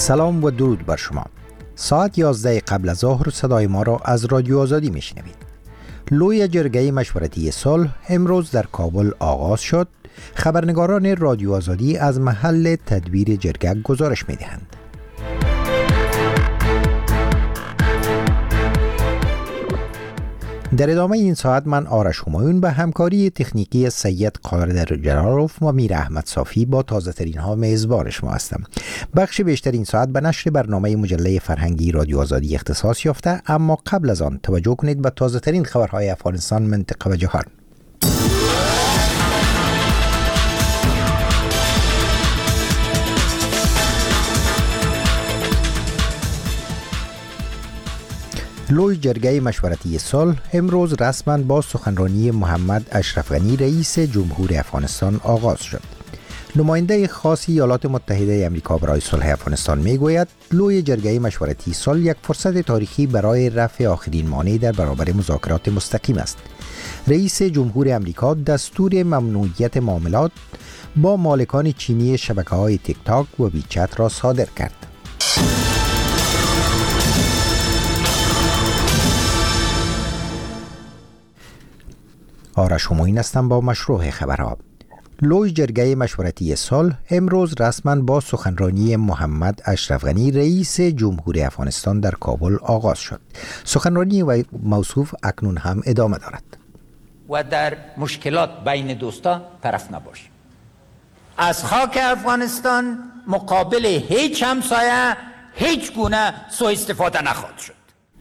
سلام و درود بر شما. ساعت 11 قبل از ظهر صدای ما را از رادیو آزادی میشنوید. لوی جرگه مشورتی صلح امروز در کابل آغاز شد. خبرنگاران رادیو آزادی از محل تدبیر جرگه گزارش میدهند. در ادامه این ساعت من آرش همایون به همکاری تکنیکی سید قادر جلاروف و میر احمد صافی با تازه ترین ها میزبان شما هستم. بخش بیشتر این ساعت به نشر برنامه مجله فرهنگی رادیو آزادی اختصاص یافته، اما قبل از آن توجه کنید به تازه ترین خبرهای افغانستان، منطقه و جهان. لوی جرگه مشورتی صلح امروز رسما با سخنرانی محمد اشرف غنی رئیس جمهور افغانستان آغاز شد. نماینده خاص ایالات متحده آمریکا برای صلح افغانستان میگوید لوی جرگه مشورتی صلح یک فرصت تاریخی برای رفع آخرین مانع در برابر مذاکرات مستقیم است. رئیس جمهور آمریکا دستور ممنوعیت معاملات با مالکان چینی شبکه‌های تیک تاک و ویچت را صادر کرد. آرش همایون هستم با مشروع خبرها. لوی جرگه مشورتی صلح امروز رسما با سخنرانی محمد اشرف غنی رئیس جمهور افغانستان در کابل آغاز شد. سخنرانی و موصوف اکنون هم ادامه دارد. و در مشکلات بین دوستا طرف نباشیم. از خاک افغانستان مقابل هیچ همسایه هیچ گونه سوء استفاده نخواهد شد.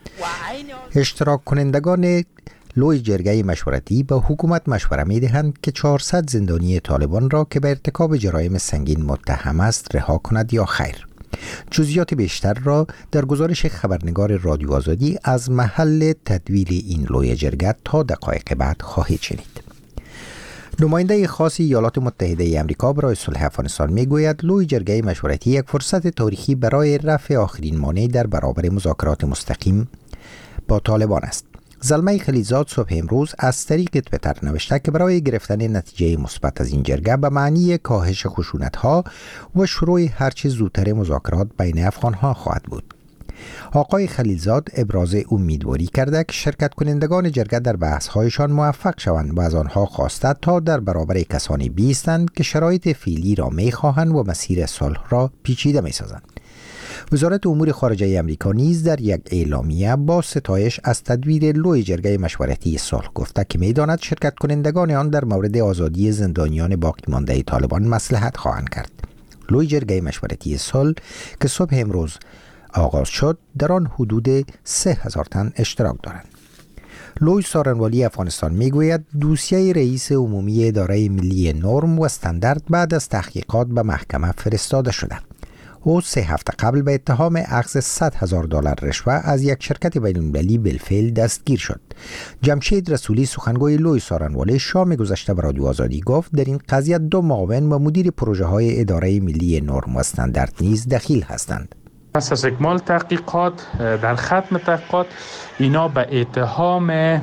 اشتراک کنندگان لوی جرگه مشورتی به حکومت مشوره می دهند که 400 زندانی طالبان را که به ارتکاب جرایم سنگین متهم است رها کند یا خیر. جزئیات بیشتر را در گزارش خبرنگار رادیو آزادی از محل تدویر این لوی جرگه تا دقایق بعد خواهید شنید. نماینده خاص ایالات متحده آمریکا برای صلح افغانستان میگوید لوی جرگه مشورتی یک فرصت تاریخی برای رفع آخرین مانع در برابر مذاکرات مستقیم با طالبان است. زلمه خلیلزاد صبح امروز از طریق توییتر نوشته که برای گرفتن نتیجه مثبت از این جرگه به معنی کاهش خشونت‌ها و شروع هرچه زودتر مذاکرات بین افغان‌ها خواهد بود. آقای خلیلزاد ابراز امیدواری کرده که شرکت کنندگان جرگه در بحث‌هایشان موفق شوند و از آنها خواسته تا در برابر کسانی بیستند که شرایط فعلی را می‌خواهند و مسیر صلح را پیچیده می‌سازند. وزارت امور خارجه آمریکا نیز در یک اعلامیه با ستایش از تدویر لوی جرگه مشورتی صلح گفته که می‌داند شرکت کنندگان آن در مورد آزادی زندانیان باقی مانده طالبان مصلحت خواهند کرد. لوی جرگه مشورتی صلح که صبح امروز آغاز شد در آن حدود 3000 تن اشتراک دارند. لوی سارنوالی افغانستان میگوید دوسیه رئیس عمومی اداره ملی نرم و استاندارد بعد از تحقیقات به محکمه فرستاده شده. او 3 هفته قبل به اتهام اخذ $100,000 رشوه از یک شرکت بین‌المللی بالفعل دستگیر شد. جمشید رسولی سخنگوی لوی سارنوالی شام گذشته به رادیو آزادی گفت در این قضیه 2 معاون و مدیر پروژه های اداره ملی نرم و استاندارد نیز دخیل هستند. پس از اکمال تحقیقات در ختم تحقیقات اینا به اتهام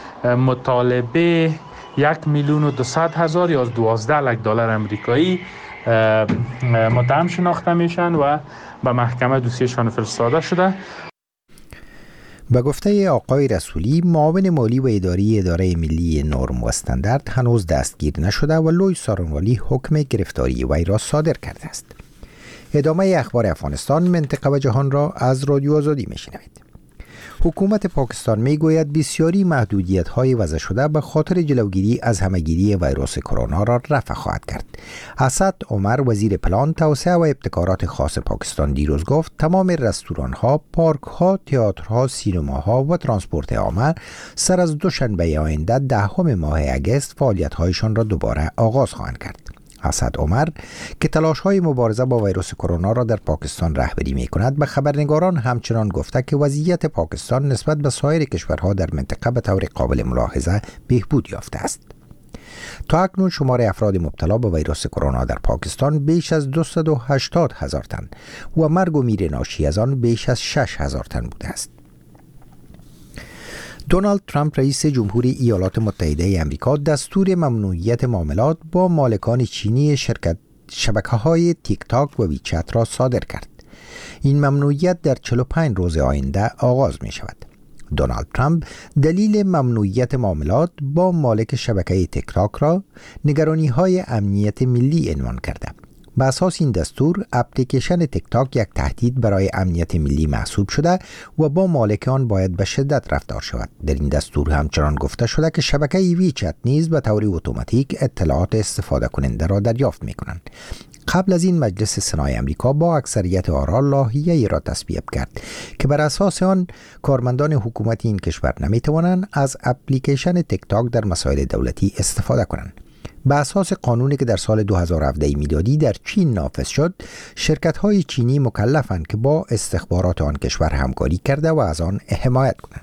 مطالبه $1,200,000 یا $12,00,000 آمریکایی متهم شناخته میشن و به محکمه دوسیهشان فرستاده شده. به گفته آقای رسولی معاون مالی و اداری اداره ملی نرم و استاندارد هنوز دستگیر نشده و لوی سارنوالی حکم گرفتاری وی را صادر کرده است. ادامه اخبار افغانستان، منطقه و جهان را از رادیو آزادی میشنوید. حکومت پاکستان میگوید بسیاری محدودیت‌های وضع شده به خاطر جلوگیری از همه‌گیری ویروس کرونا را رفع خواهد کرد. اسد عمر وزیر پلان، توسعه و ابتکارات خاص پاکستان دیروز گفت تمام رستوران‌ها، پارک‌ها، تئاترها، سینماها و ترانسپورت عامه سر از دوشنبه آینده 10 ماه اگست فعالیت‌هایشان را دوباره آغاز خواهند کرد. اسد عمر که تلاش‌های مبارزه با ویروس کرونا را در پاکستان رهبری می‌کند به خبرنگاران همچنان گفته که وضعیت پاکستان نسبت به سایر کشورها در منطقه به طور قابل ملاحظه بهبود یافته است. تا اکنون شمار افراد مبتلا به ویروس کرونا در پاکستان بیش از 280,000 تن و مرگ و میر ناشی از آن بیش از 6,000 تن بوده است. دونالد ترامپ رئیس جمهوری ایالات متحده آمریکا دستور ممنوعیت معاملات با مالکان چینی شبکه‌های تیک تاک و ویچت را صادر کرد. این ممنوعیت در 45 روز آینده آغاز می شود. دونالد ترامپ دلیل ممنوعیت معاملات با مالک شبکه تیک تاک را نگرانی‌های امنیت ملی عنوان کرده. به اساس این دستور، اپلیکیشن تیک تاک یک تهدید برای امنیت ملی محسوب شده و با مالک آن باید به شدت رفتار شود. در این دستور همچنان گفته شده که شبکه ویچت نیز به طور اتوماتیک اطلاعات استفاده کننده را دریافت می کنند. قبل از این مجلس سنای امریکا با اکثریت آرا لایحه‌ای را تصویب کرد که بر اساس آن کارمندان حکومتی این کشور نمی توانند از اپلیکیشن تیک تاک در مسائل دولتی استفاده کنند. به اساس قانونی که در سال 2017 میلادی در چین نافذ شد، شرکت‌های چینی مکلفند که با استخبارات آن کشور همکاری کرده و از آن حمایت کنند.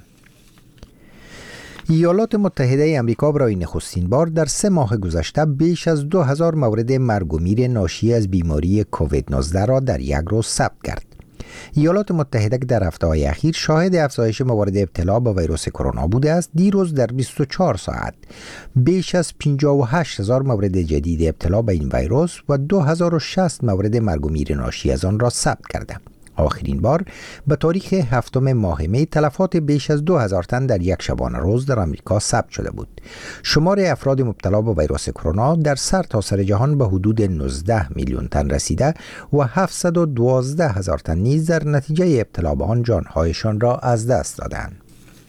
ایالات متحده آمریکا برای نخستین بار در 3 ماه گذشته بیش از 2000 مورد مرگ و میر ناشی از بیماری کووید 19 را در یک روز ثبت کرد. ایالات متحده که در هفته‌های اخیر شاهد افزایش موارد ابتلا با ویروس کرونا بوده است، دیروز در 24 ساعت بیش از 58000 مورد جدید ابتلا به این ویروس و 2060 مورد مرگ و میر ناشی از آن را ثبت کرده. آخرین بار به تاریخ 7 ماه می تلفات بیش از 2000 تن در یک شبانه روز در آمریکا ثبت شده بود. شمار افراد مبتلا به ویروس کرونا در سرتاسر جهان به حدود 19 میلیون تن رسیده و 712 هزار تن نیز در نتیجه ابتلا به آن جانهایشان را از دست دادند.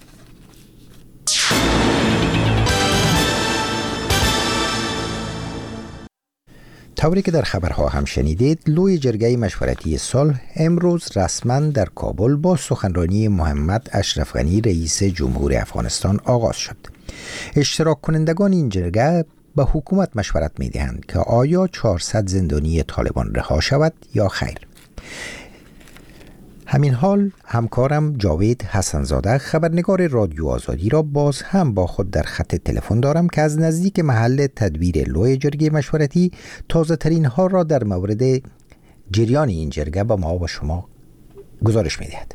طوری که در خبرها هم شنیدید، لوی جرگه مشورتی صلح امروز رسما در کابل با سخنرانی محمد اشرف غنی رئیس جمهور افغانستان آغاز شد. اشتراک کنندگان این جرگه به حکومت مشورت می دهند که آیا 400 زندانی طالبان رها شود یا خیر. همین حال همکارم جاوید حسنزاده خبرنگار رادیو آزادی را باز هم با خود در خط تلفن دارم که از نزدیک محل تدبیر لوی جرگه مشورتی تازه ترین ها را در مورد جریان این جرگه به ما و شما گزارش می دهد.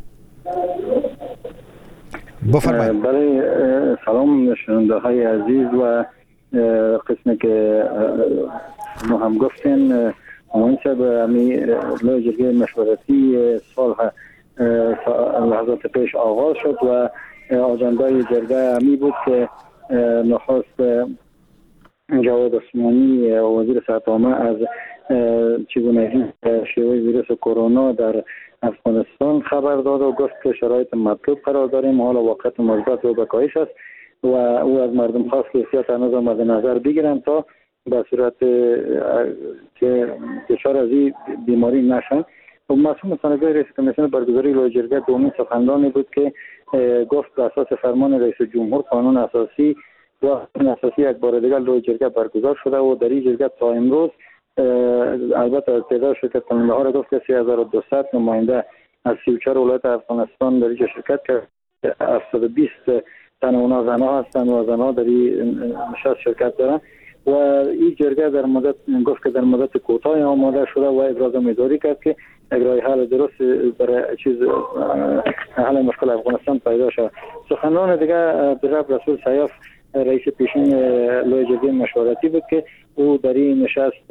بفرمایید. بله، سلام شنونده های عزیز و قسمی که ما هم گفتین منصب امی لوی جرگه مشورتی صلح لحظات پیش آغاز شد و آجندای جرگه امی بود که نخست جواد عثمانی وزیر صحت عامه از چگونگی شیوع ویروس کرونا در افغانستان خبر داد و گفت که شرایط مطلوب قرار داریم، حالا وقت مثبت و بکاهش است و او از مردم خواست که احتیاط هنوز مد نظر بگیرن تا به صورت که دچار از این بیماری نشن. و مسئول مصنفه رئیس کمیسیون برگزاری لوی جرگه دومین سخنرانی بود که گفت به اساس فرمان رئیس جمهور قانون اساسی و قانون اساسی یک بار دیگر لوی جرگه برگزار شده و در این جرگه تا امروز البته تعداد شرکت کننده ها را گفت که 3200 نماینده از 34 ولایت افغانستان در اینجا شرکت کرد. 720 تن اونا زنها هستند و زنها در این نشست شرکت دارند و این جرگه در مدت گفت که در مدت کوتاه آماده شده و ابراز امیدواری کرد که اجرای حل درست برای حل مشکل افغانستان پیدا شود. سخنران دیگه عبدالرب رسول سیاف رئیس پیشین لوی جرگه مشورتی بود که او در این نشست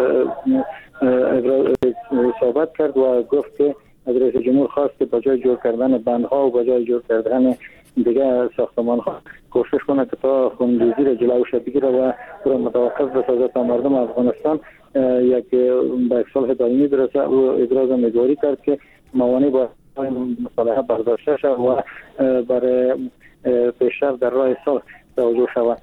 صحبت کرد و گفت که از رئیس جمهور خواست که بجای جور کردن بندها و بجای جور کردن دیگه ساختمان ها کوشش کنه که تا خونریزی را جلوش بگیره و رو متوقف بسازه تا مردم افغانستان یک به صلح دائمی برسه. او ابراز امیدواری کرد که موانع با مصالحه برداشته شود و برای پیشرفت در راه صلح توجه شود.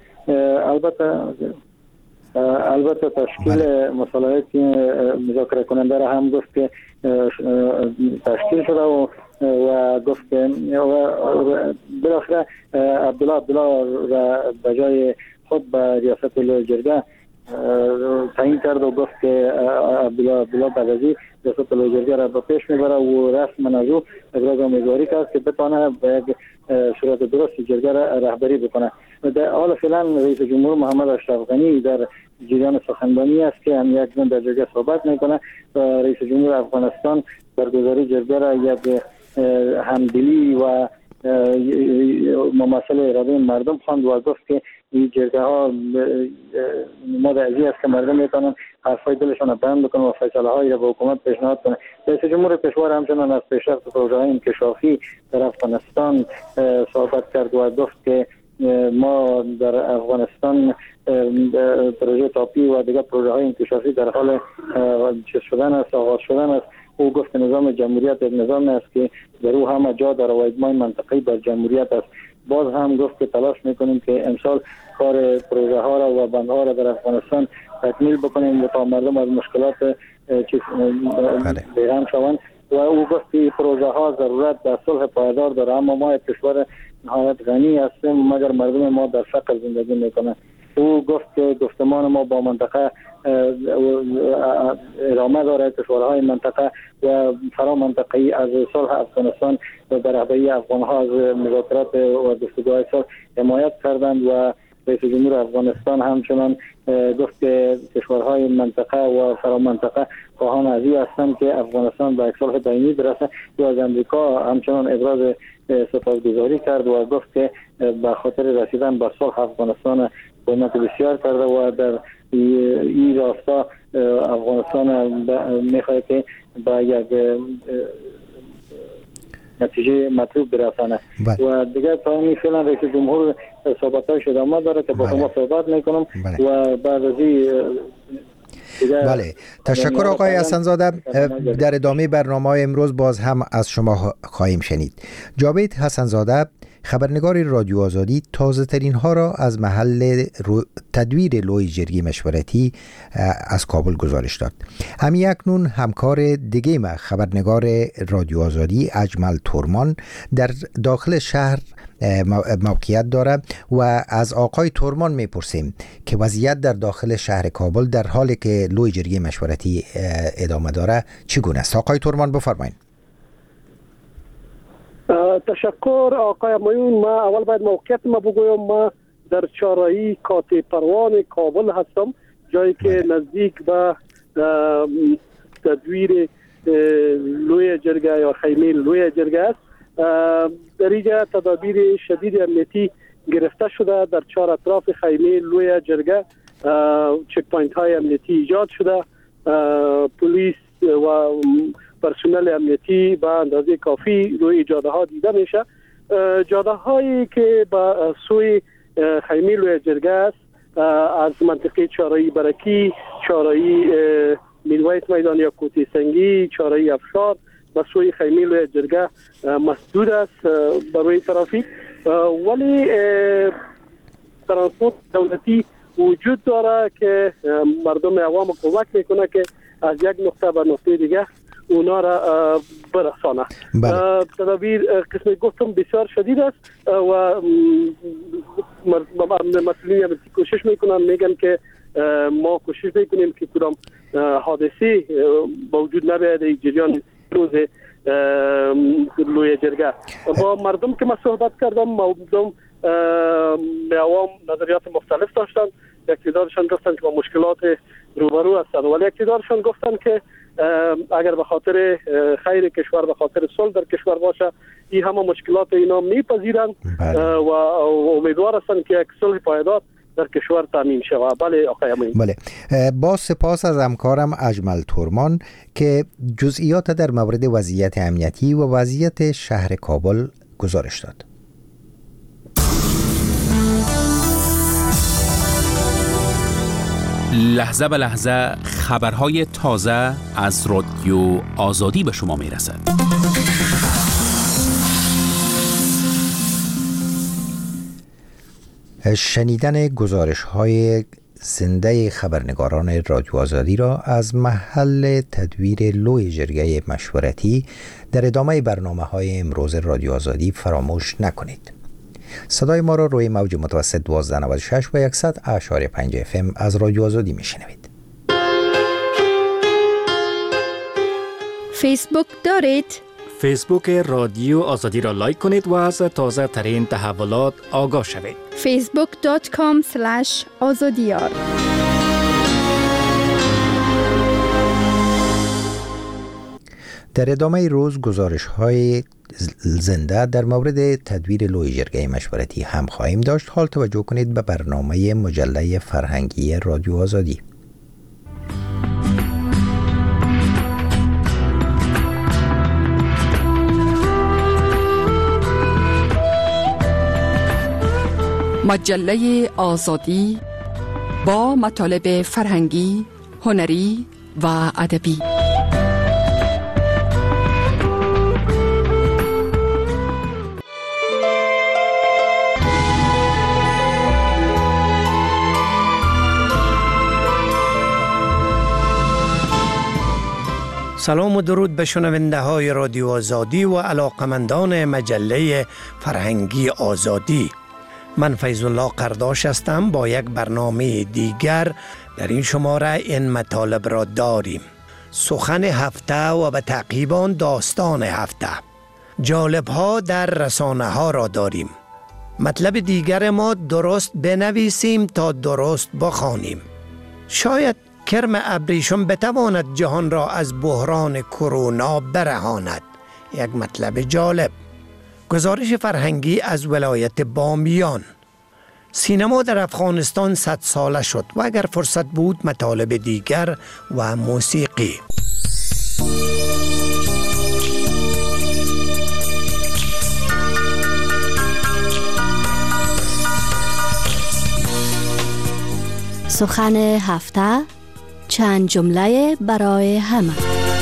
البته تشکیل مصالحه مذاکره کننده را هم گفت که تشکیل شده و گفت که بالاخره عبدالله را به جای خود به ریاست لوی جرگه تعیین کرد و گفت که عبدالله بعدی ریاست لوی جرگه را به پیش میبره و رسما از او ابراز امیدواری کرد که بتونه به یک صورت درست جرگه را رهبری بکنه. در حال فعلا رئیس جمهور محمد اشرف غنی در جریان سخنرانی است که هم یک زن در جرگه صحبت میکنه و رئیس جمهور افغانستان برگزاری جرگه را یک همدلی و ممثل اراده مردم خواند و گفت که این جرگه ها نماد ازی است که مردم میتونن حرفای دلشون رو بیان بکنن و فیصله هایی را به حکومت پیشنهاد کنن. رئیس جمهور کشور همچنان از پیشرفت پروژه های انکشافی در افغانستان صحبت کرد و گفت که ما در افغانستان پروژه تاپی و دیگر پروژه های انکشافی در حال چیز شدن است، آغاز شدن است. او گفت نظام جمهوریت یک نظام است که در او همه جا داره و اجماع منطقه‌ای بر جمهوریت است. باز هم گفت که تلاش میکنیم که امسال کار پروژه ها را و بندها را در افغانستان تکمیل بکنیم و تا مردم از مشکلات بیرون شوند. و او گفت که پروژه ها ضرورت در صلح پایدار داره، اما ما کشور نهایت غنی هستیم مگر مردم ما در فقر زندگی میکنند. او گفت که گفتمان ما با منطقه ادامه داره. کشورهای منطقه و فرا منطقه‌ای از صلح افغانستان و برابری افغان‌ها از مذاکرات و گفتگوهای صلح حمایت کردند و رئیس جمهور افغانستان همچنان گفت که کشورهای منطقه و فرا منطقه خواهان ازی هستند که افغانستان به یک صلح دائمی برسه. و از امریکا همچنان ابراز سپاسگزاری کرد و گفت که به خاطر رسیدن به صلح افغانستان خدمت بسیار کرده و در این راستا افغانستان میخواهد که به یک نتیجه مطلوب برسانه. و دیگر تا این فعلا رئیس جمهور صحبت‌هایش ادامه داره که با شما صحبت میکنم و بعد از این بله. تشکر آقای حسن‌زاده. در ادامه برنامه امروز باز هم از شما خواهیم شنید. جاوید حسن‌زاده خبرنگار رادیو آزادی تازه ترین ها را از محل تدویر لوی جرگه مشورتی از کابل گزارش داد. همین اکنون همکار دیگه ما خبرنگار رادیو آزادی اجمل تورمان در داخل شهر موقعیت داره و از آقای تورمان میپرسیم که وضعیت در داخل شهر کابل در حالی که لوی جرگه مشورتی ادامه داره چگونه است؟ آقای تورمان بفرمایید. تشکر آقای مایون. ما اول باید موقعیت ما بگویم. ما در چهارراهی کاتی پروان کابل هستم، جایی که نزدیک به تدویر لوی جرگه یا خیمه لوی جرگه است. در اینجا تدابیر شدید امنیتی گرفته شده. در چهار اطراف خیمه لوی جرگه چک پوینت های امنیتی ایجاد شده. پلیس و پرسنل امنیتی به اندازه کافی روی جاده ها دیده میشه. جاده هایی که به سوی خیمه لوی جرگه است از منطقه چهارراهی برکی، چهارراهی میرویس میدان یا کوتی سنگی، چهارراهی افشار به سوی خیمه لوی جرگه مسدود است برای ترافیک، ولی ترانسپورت دولتی وجود داره که مردم عوام کمک میکنه که از یک نقطه به نقطه دیگه اونا را برسانه. تدابیر قسم گفتم بسیار شدید است و مسئولین امنیتی کوشش میکنن، میگن که ما کوشش میکنیم که کدام حادثه با وجود نبیاید در جریان روز لوی جرگه. با مردم که من صحبت کردم، مردم عوام نظریات مختلف داشتن. یکی دارشان گفتن که با مشکلات روبرو هستن، ولی یکی دارشان گفتن که اگر به خاطر خیر کشور، به خاطر صلح در کشور باشه، این همه مشکلات اینا میپذیرند و امیدوار هستند که یک صلح پایدار در کشور تامین شود. بله آقای امین. بله. با سپاس از همکارم اجمل تورمان که جزئیات در مورد وضعیت امنیتی و وضعیت شهر کابل گزارش داد. لحظه به لحظه خبرهای تازه از رادیو آزادی به شما میرسد. شنیدن گزارش‌های زنده خبرنگاران رادیو آزادی را از محل تدویر لوی جرگه مشورتی در ادامه برنامه‌های امروز رادیو آزادی فراموش نکنید. صدای ما را روی موج متوسط 1296 و 100.5 FM از رادیو آزادی میشنوید. فیسبوک دارید؟ فیسبوک رادیو آزادی را لایک کنید و از تازه ترین تحولات آگاه شوید. facebook.com/azadiyar. در ادامه روز گزارش های زنده در مورد تدویر لوی جرگه مشورتی هم خواهیم داشت. حال توجه کنید به برنامه مجله فرهنگی رادیو آزادی. مجله آزادی با مطالب فرهنگی، هنری و ادبی. سلام و درود به شنونده های رادیو آزادی و علاقمندان مجله فرهنگی آزادی. من فیض الله قرداش هستم با یک برنامه دیگر. در این شماره این مطالب را داریم: سخن هفته و به تعقیب آن داستان هفته. جالب ها در رسانه ها را داریم. مطلب دیگر ما درست بنویسیم تا درست بخوانیم. شاید کرم ابریشم بتواند جهان را از بحران کرونا برهاند. یک مطلب جالب. گزارش فرهنگی از ولایت بامیان. سینما در افغانستان 100 ساله شد و اگر فرصت بود مطالب دیگر و موسیقی. سخن هفته، چند جمله برای همه.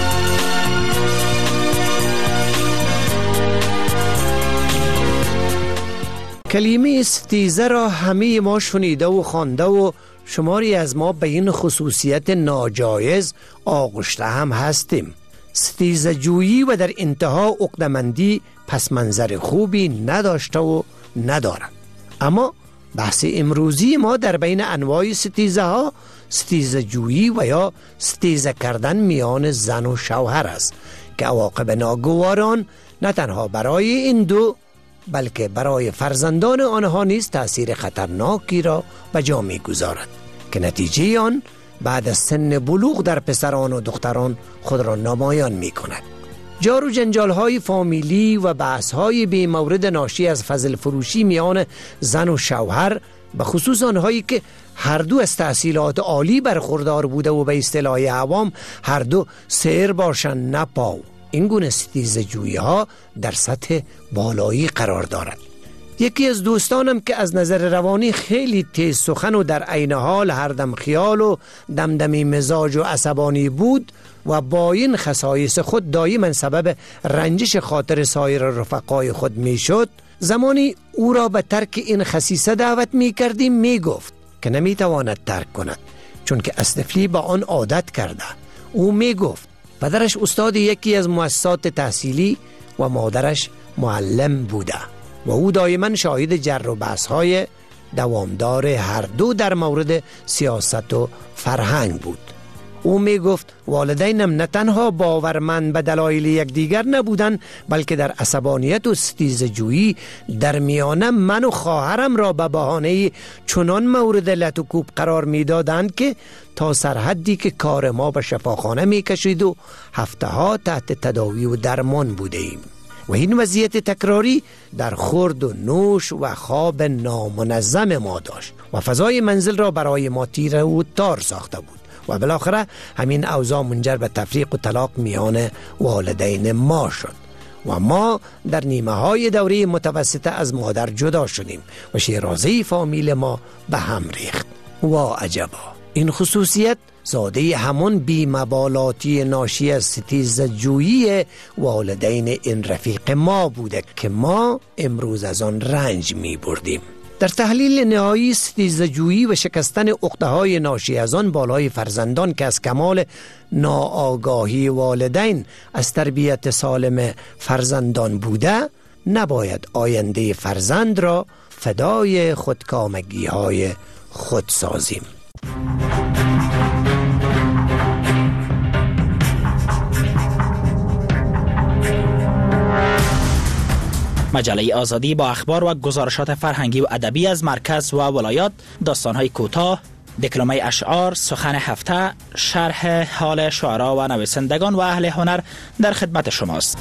کلمه ستیزه را همه ما شنیده و خوانده و شماری از ما به این خصوصیت ناجایز آغشته هم هستیم. ستیزه جویی و در انتها عقده‌مندی پس منظر خوبی نداشته و ندارد. اما بحث امروزی ما در بین انواع ستیزه ها ستیزه جویی و یا ستیزه کردن میان زن و شوهر است که عواقب ناگواران نه تنها برای این دو بلکه برای فرزندان آنها نیز تأثیر خطرناکی را به جا می‌گذارد که نتیجه آن بعد از سن بلوغ در پسران و دختران خود را نمایان می‌کند. جار و جنجال‌های فامیلی و بحث‌های بی مورد ناشی از فضل فروشی میان زن و شوهر، به خصوص آنهایی که هر دو از تحصیلات عالی برخوردار بوده و به اصطلاح عوام هر دو سیر باشند نه پاو، این گونه ستیزه جویی ها در سطح بالایی قرار دارد. یکی از دوستانم که از نظر روانی خیلی تیز سخن و در عین حال هر دم خیال و دمدمی مزاج و عصبانی بود و با این خصایص خود دائما سبب رنجش خاطر سایر رفقای خود می شد، زمانی او را به ترک این خصیصه دعوت می کردیم می گفت که نمی تواند ترک کند چون که از طفلی با آن عادت کرده. او می گفت پدرش استاد یکی از مؤسسات تحصیلی و مادرش معلم بوده و او دائما شاهد جر و بحث‌های دوامدار هر دو در مورد سیاست و فرهنگ بود. او می گفت والدینم نه تنها باورمند به دلایل یکدیگر نبودند بلکه در عصبانیت و ستیزه جویی در میان من و خواهرم را به بهانه چنان مورد لط و کوب قرار می دادند که تا سرحدی که کار ما به شفاخانه می کشید و هفته ها تحت تداوی و درمان بوده ایم. و این وضعیت تکراری در خورد و نوش و خواب نامنظم ما داشت و فضای منزل را برای ما تیره و تار ساخته بود و بالاخره همین اوضاع منجر به تفریق و طلاق میان والدین ما شد و ما در نیمه های دوره متوسطه از مادر جدا شدیم و شیرازه فامیل ما به هم ریخت. و عجبا، این خصوصیت زاده همون بی‌مبالاتی ناشی از ستیزه جویی والدین این رفیق ما بوده که ما امروز از آن رنج می بردیم. در تحلیل نهایی ستیزه جویی و شکستن عقده‌های ناشی از آن بالای فرزندان که از کمال ناآگاهی والدین از تربیت سالم فرزندان بوده، نباید آینده فرزند را فدای خودکامگی‌های خود سازیم. مجله آزادی با اخبار و گزارشات فرهنگی و ادبی از مرکز و ولایات، داستان‌های کوتاه، دکلمه اشعار، سخن هفته، شرح حال شعرا و نویسندگان و اهل هنر در خدمت شماست.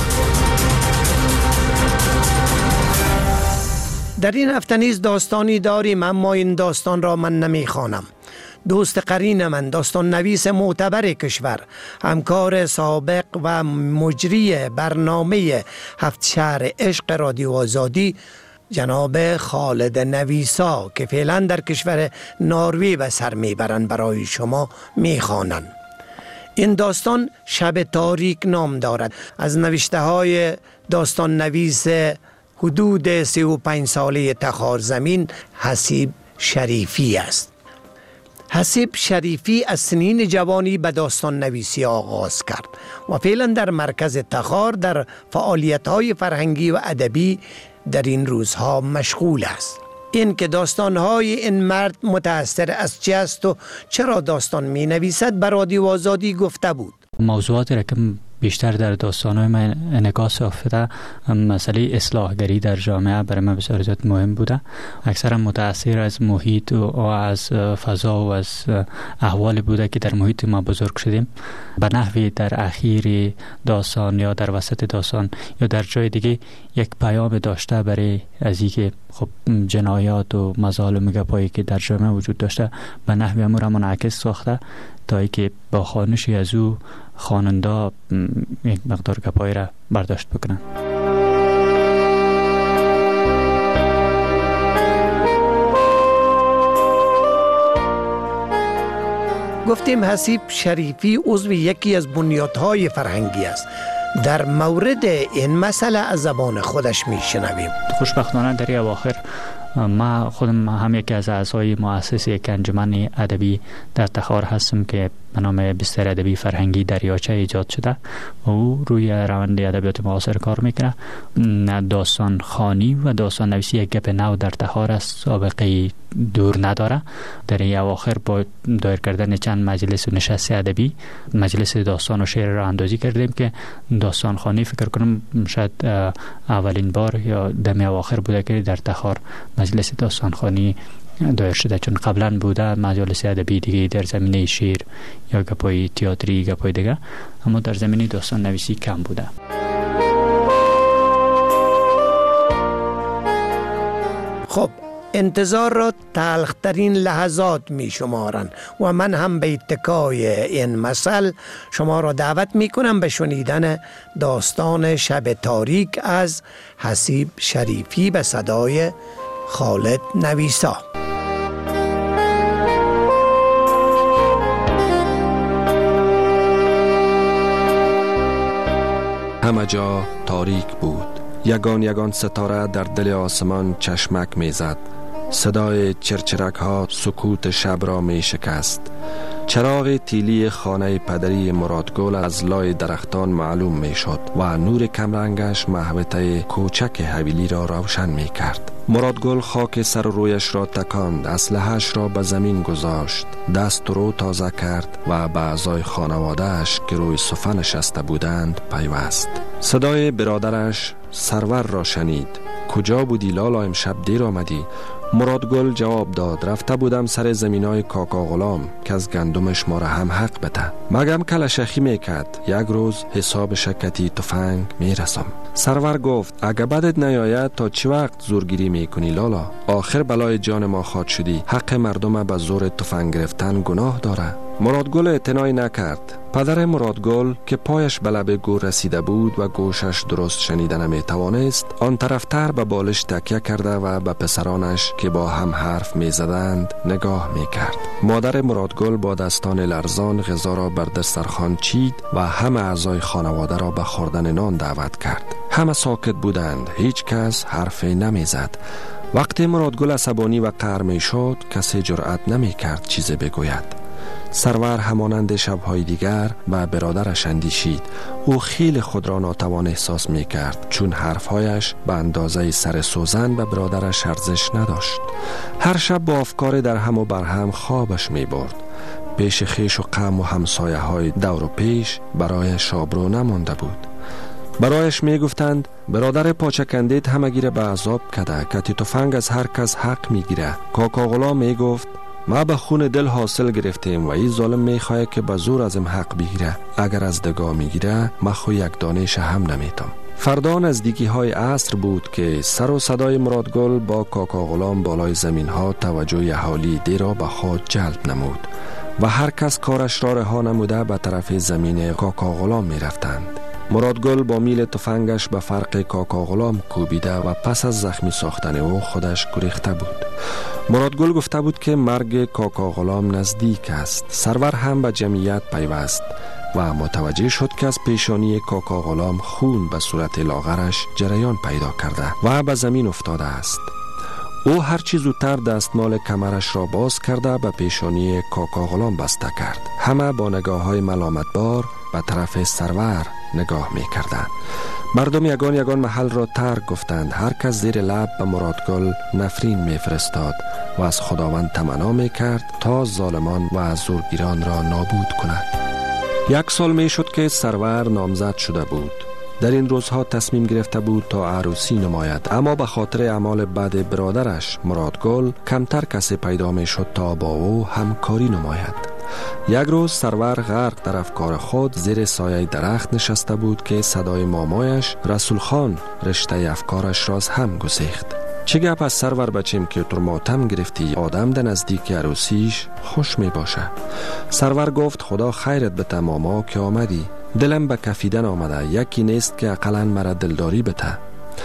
در این هفته نیز داستانی داریم، اما این داستان را من نمیخوانم. دوست قرین من، داستان نویس معتبر کشور، همکار سابق و مجری برنامه هفت شهر عشق رادیو آزادی، جناب خالد نویسا که فعلا در کشور نروژ به سر میبرند، برای شما میخوانند. این داستان شب تاریک نام دارد. از نوشته های داستان نویس حدود 35 ساله تخارزمین حسیب شریفی است. حسیب شریفی از سنین جوانی به داستان نویسی آغاز کرد و فعلا در مرکز تخار در فعالیت‌های فرهنگی و ادبی در این روزها مشغول است. این که داستان‌های این مرد متأثر از چی است و چرا داستان می نویسد به رادیو آزادی گفته بود. موضوعاتی را که بیشتر در داستان‌های من انعکاس یافته، مسئله اصلاحگری در جامعه برای من بسیار زیاد مهم بوده. اکثرا متأثر از محیط و از فضا و از احوال بوده که در محیط ما بزرگ شدیم. به نحوی در اخیر داستان یا در وسط داستان یا در جای دیگه یک پیام داشته برای از اینکه خب جنایات و مظالم گپایی که در جامعه وجود داشته به نحوی امور را منعکس ساخته تا اینکه با خوانشی از او خواننده یک مقدار گپایی را برداشت بکنن. گفتیم حسیب شریفی عضو یکی از بنیادهای فرهنگی است. در مورد این مسئله از زبان خودش میشنویم. خوشبختانه در این اواخر ما خودم هم یکی از اعضای مؤسس یک انجمن ادبی در تخار هستم که به نام بستر ادبی فرهنگی دریاچه ایجاد شده و او روی روند ادبیات معاصر کار میکنه. داستان خوانی و داستان نویسی یک گپ نو در تخار است، سابقه دور نداره. در این اواخر با دایر کردن چند مجلس و نشست ادبی مجلس داستان و شعر را اندازی کردیم که داستان خوانی فکر کنم شاید اولین بار یا دم اواخر بوده که در تخار مجلس داستان خوانی دایر شده، چون قبلا بوده مجالس ادبی دیگه در زمینه شعر یا گپای تئاتری گپای دیگه، اما در زمینه داستان نویسی کم بوده. خب انتظار را تلخترین لحظات می شمارن و من هم به اتکای این مسئله شما را دعوت می کنم به شنیدن داستان شب تاریک از حسیب شریفی به صدای خالد نویسا. همه جا تاریک بود. یگان ستاره در دل آسمان چشمک میزد. صدای چرچرک ها سکوت شب را می شکست. چراغ تیلی خانه پدری مرادگل از لای درختان معلوم می شد و نور کمرنگش محوطه کوچک حویلی را روشن می کرد. مرادگل خاک سر رویش را تکاند، اسلحه‌اش را به زمین گذاشت، دست رو تازه کرد و به اعضای خانواده‌اش که روی صفه نشسته بودند پیوست. صدای برادرش سرور را شنید. کجا بودی لالا، امشب دیر آمدی؟ مرادگل جواب داد رفته بودم سر زمینای کاکا غلام که از گندمش ما را هم حق بده. مگم کلشخی میکرد، یک روز حساب شکتی تفنگ میرسم. سرور گفت اگه بدت نیاید تا چی وقت زورگیری میکنی لالا؟ آخر بلای جان ما خواد شدی، حق مردم به زور تفنگ گرفتن گناه داره. مرادگل اعتنایی نکرد. پدر مرادگل که پایش به لب گور رسیده بود و گوشش درست شنیده نمیتوانست، آن طرفتر به بالش تکیه کرده و به پسرانش که با هم حرف می زدند نگاه می کرد. مادر مرادگل با دستان لرزان غذا را بر دسترخوان چید و همه اعضای خانواده را به خوردن نان دعوت کرد. همه ساکت بودند، هیچ کس حرفی نمی زد. وقتی مرادگل عصبانی و قهر می شد کسی جرأت نمی کرد چیزی بگوید. سرور همانند شب‌های دیگر و برادرش اندیشید. او خیلی خود را ناتوان احساس می کرد چون حرفهایش به اندازه سر سوزن به برادرش ارزش نداشت. هر شب با افکار در هم و بر هم خوابش می برد. پیش خیش و قم و همسایه های دور و پیش برای شابرو نمانده بود. برایش می گفتند برادر پاچکندید همه گیره به عذاب کده، کتی تفنگ از هر کس حق می گیره. کاکا غلام می گفت ما به خون دل حاصل گرفتیم و این ظالم میخواه که به زور ازم حق بگیره. اگر از دگاه میگیره ما خو یک دانش هم نمیتم. فردا نزدیکی های عصر بود که سر و صدای مرادگل با کاکا غلام بالای زمین ها توجه اهالی دی را به خود جلب نمود و هر کس کارش را رها نموده به طرف زمین کاکا غلام می رفتند. مرادگل با میل تفنگش به فرق کاکا غلام کوبیده و پس از زخمی ساختن او خودش گریخته بود. مرادگل گفته بود که مرگ کاکا غلام نزدیک است. سرور هم به جمعیت پیوست و متوجه شد که از پیشانی کاکا غلام خون به صورت لاغرش جریان پیدا کرده و به زمین افتاده است. او هرچی زودتر دستمال کمرش را باز کرده به پیشانی کاکا غلام بسته کرد. همه با نگاه های ملامتبار به طرف سرور نگاه می کردند. مردم یگان محل را ترک گفتند. هر کس زیر لب به مرادگل نفرین می فرستاد و از خداوند تمنا می کرد تا ظالمان و زورگیران را نابود کند. 1 سال می شد که سرور نامزد شده بود. در این روزها تصمیم گرفته بود تا عروسی نماید، اما به خاطر اعمال بد برادرش مرادگل کمتر کسی پیدا می شد تا با او همکاری نماید. یک روز سرور غرق در افکار خود زیر سایه درخت نشسته بود که صدای مامایش رسول خان رشته افکارش را از هم گسیخت. چه گپ از سرور بچیم که تو ماتم گرفتی؟ آدم در نزدیک عروسیش خوش می باشه. سرور گفت خدا خیرت بده ماما که آمدی. دلم به کفیدن آمده، یکی نیست که اقلا مرا دلداری بده.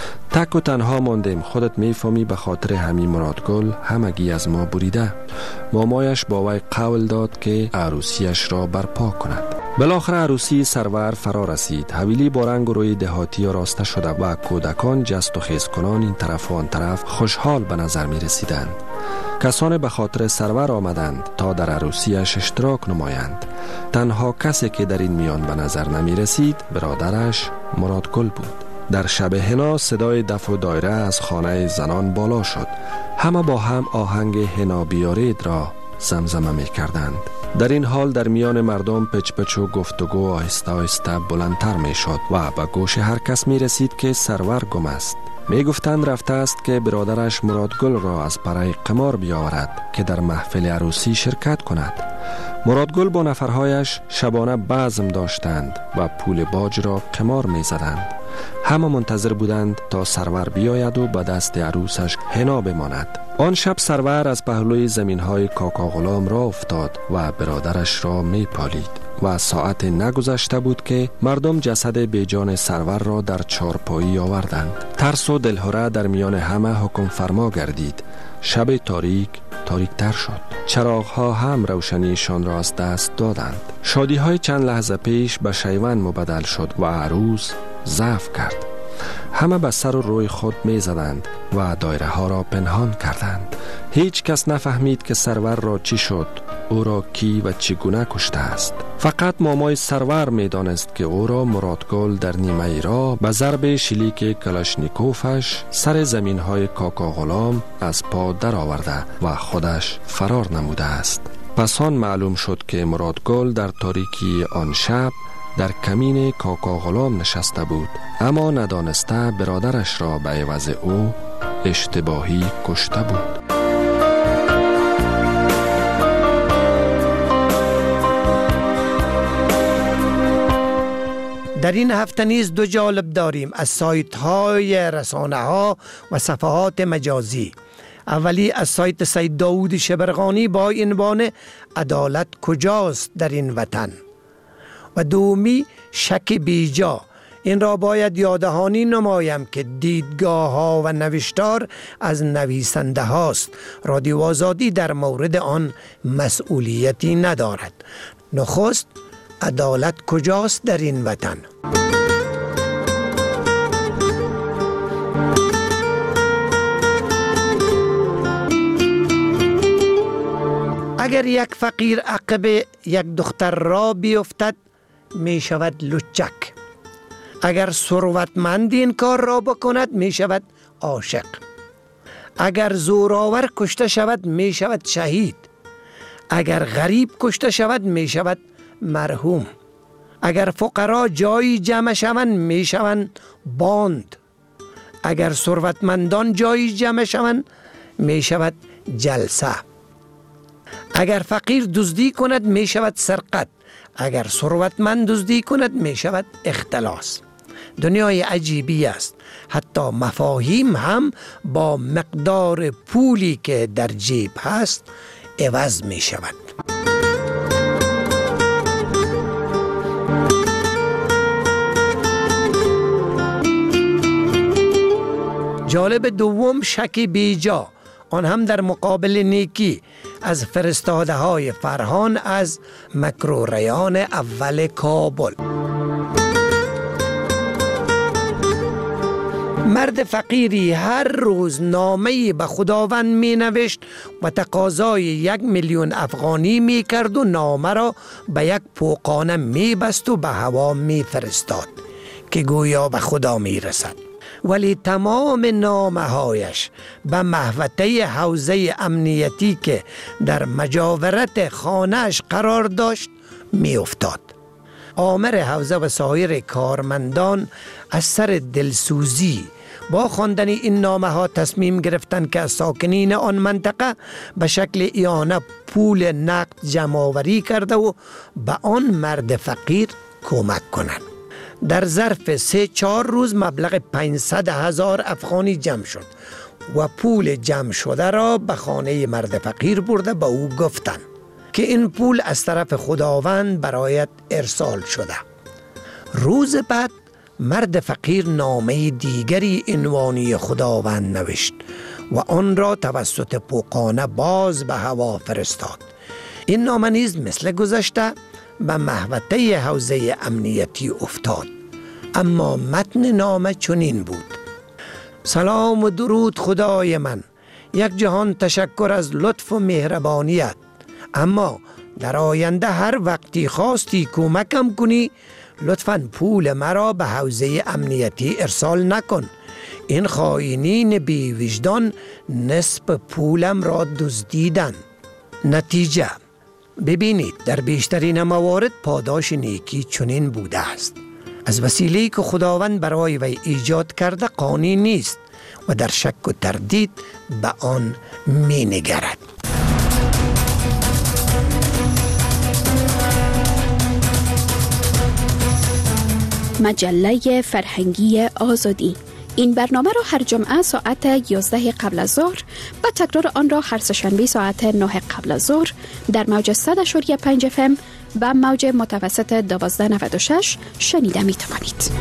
تک و تنها ماندیم. خودت میفهمی به خاطر همین مرادگل همگی از ما بریده. مامایش با وی قول داد که عروسیش را برپا کند. بالاخره عروسی سرور فرا رسید. حویلی با رنگ و روی دهاتی راسته شده و کودکان جست و خیز کنان این طرف و آن طرف خوشحال به نظر می رسیدند. کسان به خاطر سرور آمدند تا در عروسیش اشتراک نمایند. تنها کسی که در این میان به نظر نمی رسید برادرش مرادگل بود. در شب حنا صدای دف و دایره از خانه زنان بالا شد. همه با هم آهنگ حنا بیارید را زمزمه می کردند. در این حال در میان مردم پچ پچ و گفتگو آهسته آهسته بلندتر می شد و به گوش هر کس می رسید که سرور گم است. می گفتند رفته است که برادرش مرادگل را از برای قمار بیاورد که در محفل عروسی شرکت کند. مرادگل با نفرهایش شبانه بزم داشتند و پول باج را قمار می زدند. همه منتظر بودند تا سرور بیاید و به دست عروسش حنا بماند. آن شب سرور از پهلوی زمینهای کاکا غلام را افتاد و برادرش را می پالید و ساعت نگذشته بود که مردم جسد بیجان سرور را در چارپایی آوردند. ترس و دلهره در میان همه حکم فرما گردید. شب تاریک تر شد. چراغ‌ها هم روشنیشان را از دست دادند. شادی‌های چند لحظه پیش به شیون مبدل شد و عروس ضعف کرد. همه به سر و روی خود می زدند و دایره ها را پنهان کردند. هیچ کس نفهمید که سرور را چی شد، او را کی و چگونه کشته است. فقط مامای سرور می دانست که او را مرادگل در نیمه راه به ضرب شلیک کلاشنیکوفش سر زمین های کاکا غلام از پا در آورده و خودش فرار نموده است. پس آن معلوم شد که مرادگل در تاریکی آن شب در کمین کاکا غلام نشسته بود، اما ندانسته برادرش را به عوض او اشتباهی کشته بود. در این هفته نیز 2 جالب داریم از سایت های رسانه ها و صفحات مجازی. اولی از سایت سید داود شبرغانی با عنوان عدالت کجاست در این وطن و دومی شک بیجا. این را باید یادهانی نمایم که دیدگاه ها و نوشتار از نویسنده هاست. رادیو آزادی در مورد آن مسئولیتی ندارد. نخست عدالت کجاست در این وطن؟ اگر یک فقیر عقب یک دختر را بیفتد می شود لچک. اگر ثروتمند این کار را بکند می شود عاشق. اگر زورآور کشته شود می شود شهید. اگر غریب کشته شود می شود مرحوم. اگر فقرا جایی جمع شوند می شوند باند. اگر ثروتمندان جایی جمع شوند می شود جلسه. اگر فقیر دزدی کند می شود سرقت، اگر ثروتمند دزدی کند می شود اختلاس. دنیای عجیبی است. حتی مفاهیم هم با مقدار پولی که در جیب هست عوض می شود. جالب دوم شک بیجا، آن هم در مقابل نیکی، از فرستاده های فرهان از مکروریان اول کابل. مرد فقیری هر روز نامه‌ای به خداوند می نوشت و تقاضای 1,000,000 افغانی می کرد و نامه را به یک پوقانه می بست و به هوا می فرستاد که گویا به خدا می رسد. ولی تمام نامه هایش به محوطه حوزه امنیتی که در مجاورت خانهش قرار داشت می افتاد. آمر حوزه و سایر کارمندان از سر دلسوزی با خواندن این نامه ها تصمیم گرفتند که از ساکنین آن منطقه به شکل اعانه پول نقد جمع آوری کرده و به آن مرد فقیر کمک کنند. در ظرف 3-4 روز مبلغ 500,000 افغانی جمع شد و پول جمع شده را به خانه مرد فقیر برده به او گفتند که این پول از طرف خداوند برایت ارسال شده. روز بعد مرد فقیر نامه دیگری عنوانی خداوند نوشت و آن را توسط پوقانه باز به هوا فرستاد. این نامه نیز مثل گذشته به محوطه حوزه امنیتی افتاد، اما متن نامه چنین بود: سلام و درود خدای من، یک جهان تشکر از لطف و مهربانیت، اما در آینده هر وقتی خواستی کمکم کنی لطفاً پول مرا به حوزه امنیتی ارسال نکن. این خائنین بی وجدان نصف پولم را دزدیدند. نتیجه ببینید، در بیشترین موارد پاداش نیکی چنین بوده است: از وسیله‌ای که خداوند برای وی ایجاد کرده قانی نیست و در شک و تردید به آن می نگرد. مجله فرهنگی آزادی. این برنامه را هر جمعه ساعت 11 قبل از ظهر و تکرار آن را هر سه‌شنبه ساعت 9 قبل از ظهر در موج 100.5 FM و موج متوسط 1296 شنیده می توانید.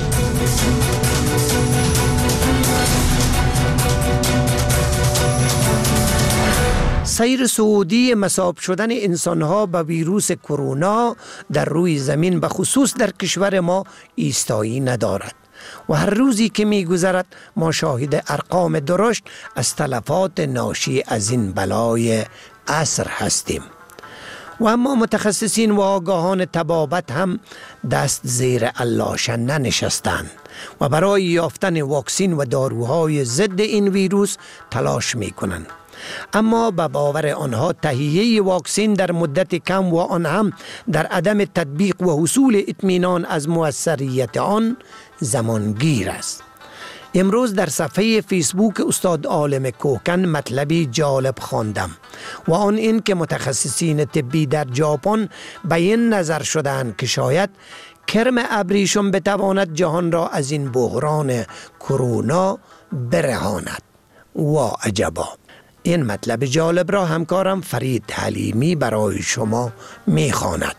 سیر سعودی مصاب شدن انسانها به ویروس کرونا در روی زمین به خصوص در کشور ما ایستایی ندارد و هر روزی که می گذرد ما شاهد ارقام درشت از تلفات ناشی از این بلای عصر هستیم. و اما متخصصین و آگاهان طبابت هم دست زیر الاشه ننشستند و برای یافتن واکسین و داروهای ضد این ویروس تلاش می کنند. اما به باور آنها تهیه واکسین در مدت کم و آن هم در عدم تطبیق و حصول اطمینان از موثریت آن زمانگیر است. امروز در صفحه فیسبوک استاد عالم کوکن مطلبی جالب خواندم و آن این که متخصصین طبی در ژاپن به این نظر شدند که شاید کرم ابریشم بتواند جهان را از این بحران کرونا برهاند. وا عجبا! این مطلب جالب را همکارم فرید حلیمی برای شما می‌خواند.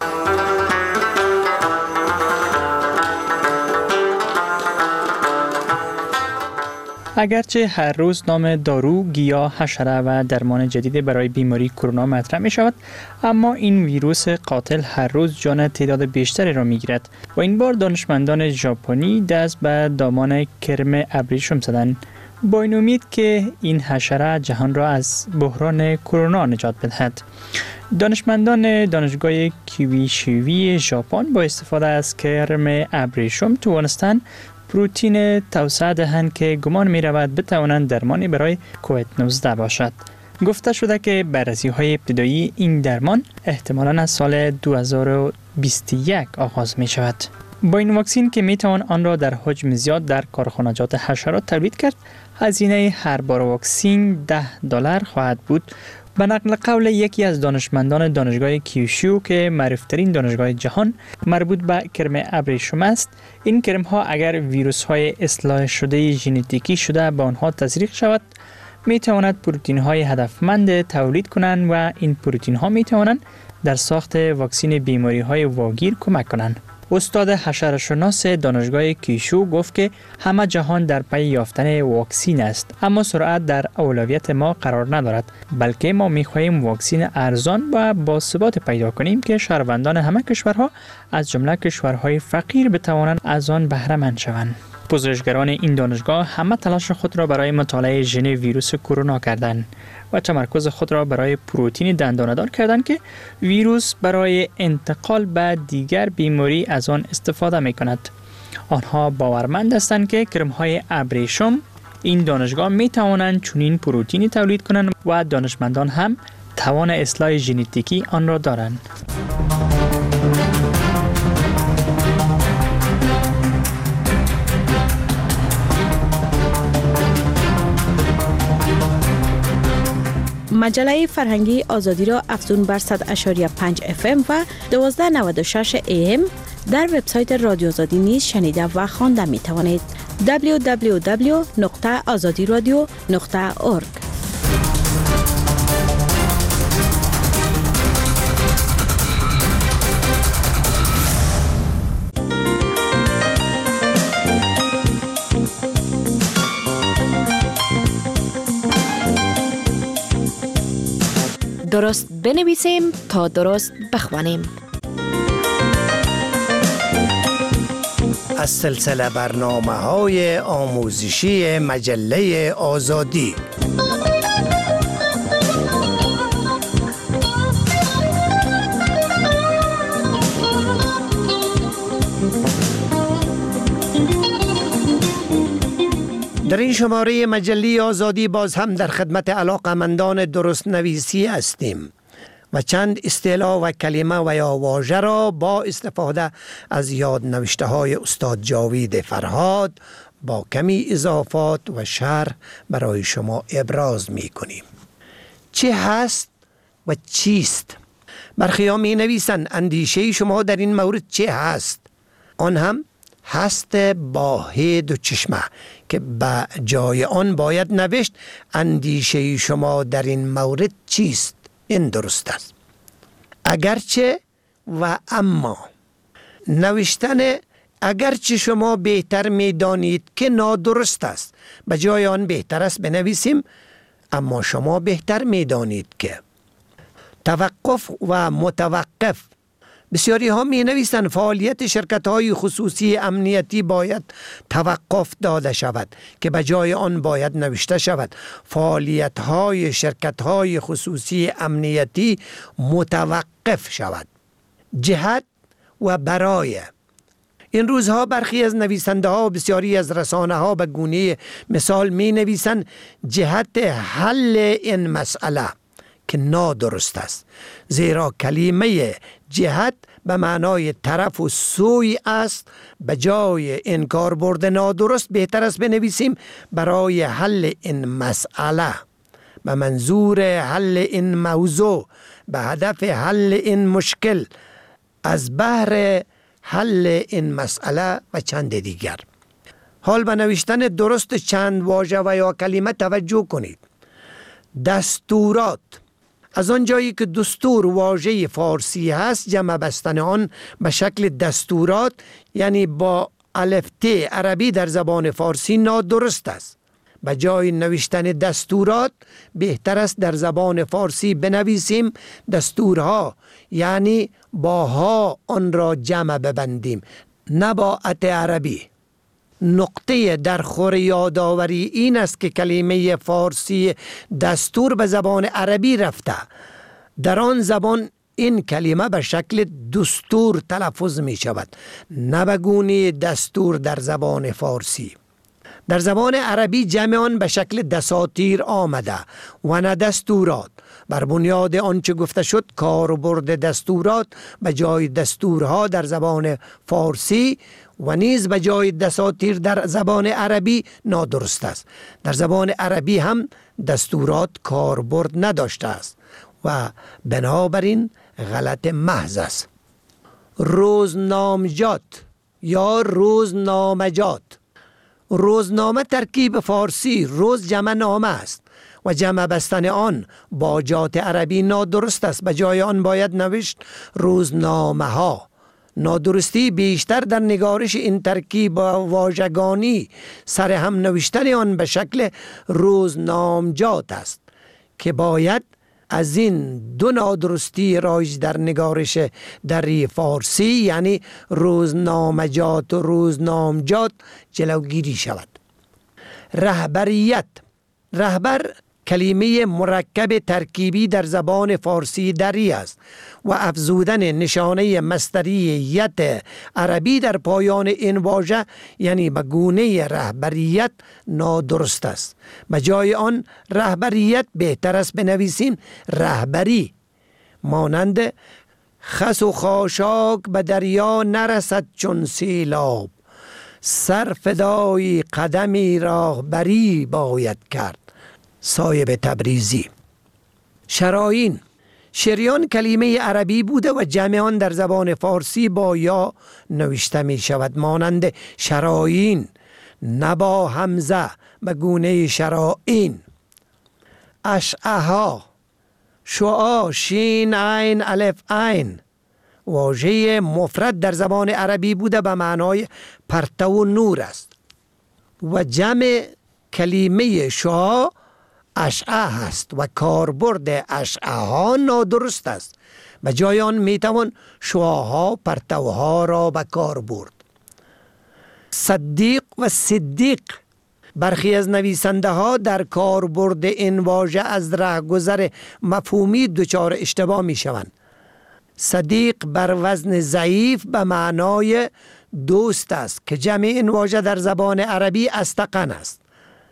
اگرچه هر روز نام دارو، گیاه، حشره و درمان جدید برای بیماری کرونا مطرح می شود، اما این ویروس قاتل هر روز جان تعداد بیشتری را می گیرد و این بار دانشمندان ژاپنی دست به دامان کرم ابریشم زدند با این امید که این حشره جهان را از بحران کرونا نجات بدهد. دانشمندان دانشگاه کیویشیوی ژاپن با استفاده از کرم ابریشم توانستند پروتئین توسعه دهند که گمان می رود بتوانند درمانی برای کووید 19 باشد. گفته شده که بررسی های ابتدایی این درمان احتمالاً از سال 2021 آغاز می شود. با این واکسین که می توان آن را در حجم زیاد در کارخانجات حشرات تولید کرد، هزینه هر بار واکسین $10 خواهد بود. به نقل قول یکی از دانشمندان دانشگاه کیوشو که معروفترین دانشگاه جهان مربوط به کرم ابریشم است، این کرم ها اگر ویروس های اصلاح شده ژنتیکی شده به آنها تزریق شود می تواند پروتئین های هدفمند تولید کنند و این پروتئین ها می توانند در ساخت واکسن بیماری های واگیر کمک کنند. استاد حشره‌شناس دانشگاه کیوشو گفت که همه جهان در پی یافتن واکسن است، اما سرعت در اولویت ما قرار ندارد، بلکه ما می‌خواهیم واکسن ارزان و باثبات پیدا کنیم که شهروندان همه کشورها از جمله کشورهای فقیر بتوانند از آن بهره مند شوند. پژوهشگران این دانشگاه همه تلاش خود را برای مطالعه ژن ویروس کرونا کردند و تمرکز خود را برای پروتئین دندانه‌دار کردند که ویروس برای انتقال به دیگر بیماری از آن استفاده می‌کند. آنها باورمند هستند که کرم‌های ابریشم این دانشگاه می‌توانند چنین پروتئینی تولید کنند و دانشمندان هم توان اصلاح ژنتیکی آن را دارند. مجله فرهنگی آزادی را افزون بر 100.5 FM و 1296 AM در وبسایت رادیو آزادی نیز شنیده و خوانده می توانید. www.azadiradio.org. درست بنویسیم تا درست بخوانیم. از سلسله برنامه‌های آموزشی مجله آزادی. در این شماره مجله آزادی باز هم در خدمت علاقه‌مندان درست نویسی هستیم و چند اصطلاح و کلمه و یا واژه را با استفاده از یاد نوشته های استاد جاوید فرهاد با کمی اضافات و شرح برای شما ابراز می کنیم. چه هست و چیست؟ برخی ها می نویسند اندیشه شما در این مورد چه هست؟ آن هم هست با ه دو چشمه که به جای آن باید نوشت اندیشه شما در این مورد چیست؟ این درست است. اگرچه و اما نوشتن اگرچه شما بهتر می دانید که نادرست است، به جای آن بهتر است بنویسیم اما شما بهتر می دانید که. توقف و متوقف، بسیاری ها می نویسند فعالیت شرکت های خصوصی امنیتی باید توقف داده شود که به جای آن باید نوشته شود فعالیت های شرکت های خصوصی امنیتی متوقف شود. جهت و برای، این روزها برخی از نویسنده ها و بسیاری از رسانه ها به گونه مثال می نویسند جهت حل این مسئله که نادرست است، زیرا کلمه جهت به معنای طرف و سوی است. به جای این کاربرد نادرست بهتر است بنویسیم برای حل این مسئله، به منظور حل این موضوع، به هدف حل این مشکل، از بهر حل این مسئله و چند دیگر. حال به نوشتن درست چند واژه و یا کلمه توجه کنید. دستورات، از آن جایی که دستور واژه فارسی هست، جمع بستن آن به شکل دستورات یعنی با الف ت عربی در زبان فارسی نادرست است. به جای نوشتن دستورات بهتر است در زبان فارسی بنویسیم دستورها، یعنی با ها آن را جمع ببندیم نه با ات عربی. نقطه در خور یادآوری این است که کلمه فارسی دستور به زبان عربی رفته. در آن زبان این کلمه به شکل دستور تلفظ می شود، نه به گونه دستور در زبان فارسی. در زبان عربی جمع آن به شکل دساتیر آمده و نه دستورات. بر بنیاد آنچه گفته شد کاربرد دستورات به جای دستورها در زبان فارسی و نیز به جای دساتیر در زبان عربی نادرست است. در زبان عربی هم دستورات کاربرد نداشته است و بنابراین غلط محض است. روزنامجات یا روزنامجات. روزنامه ترکیب فارسی روز جمع نامه است و جمع بستن آن با جات عربی نادرست است. به جای آن باید نوشت روزنامه ها. نادرستی بیشتر در نگارش این ترکیب واژگانی سر هم نوشتن آن به شکل روزنامجات است که باید از این دو نادرستی رایج در نگارش در فارسی یعنی روزنامجات و روزنامجات جلوگیری شود. رهبریت. رهبر کلمه مرکب ترکیبی در زبان فارسی دری است و افزودن نشانه مصدریت عربی در پایان این واژه یعنی به گونه رهبریت نادرست است. به جای آن رهبریت بهتر است بنویسیم رهبری. مانند خس و خاشاک به دریا نرسد چون سیلاب، سر فدای قدمی راهبری باید کرد. صایب تبریزی. شراین. شریان کلمه عربی بوده و جمع آن در زبان فارسی با یا نوشته می شود مانند شراین نه با همزه به گونه شرائین. اشعه. شعاع شین عین الف عین واژه مفرد در زبان عربی بوده به معنای پرتو و نور است و جمع کلمه شعاع اشعه است و کاربرد اشعه ها نادرست است. به جای آن میتوان شعاعها پرتوها را به کار برد. صدیق و صدیق. برخی از نویسنده ها در کاربرد این واژه از رهگذر مفهومی دچار اشتباه می شوند. صدیق بر وزن ضعیف به معنای دوست است که جمع این واژه در زبان عربی استقن است.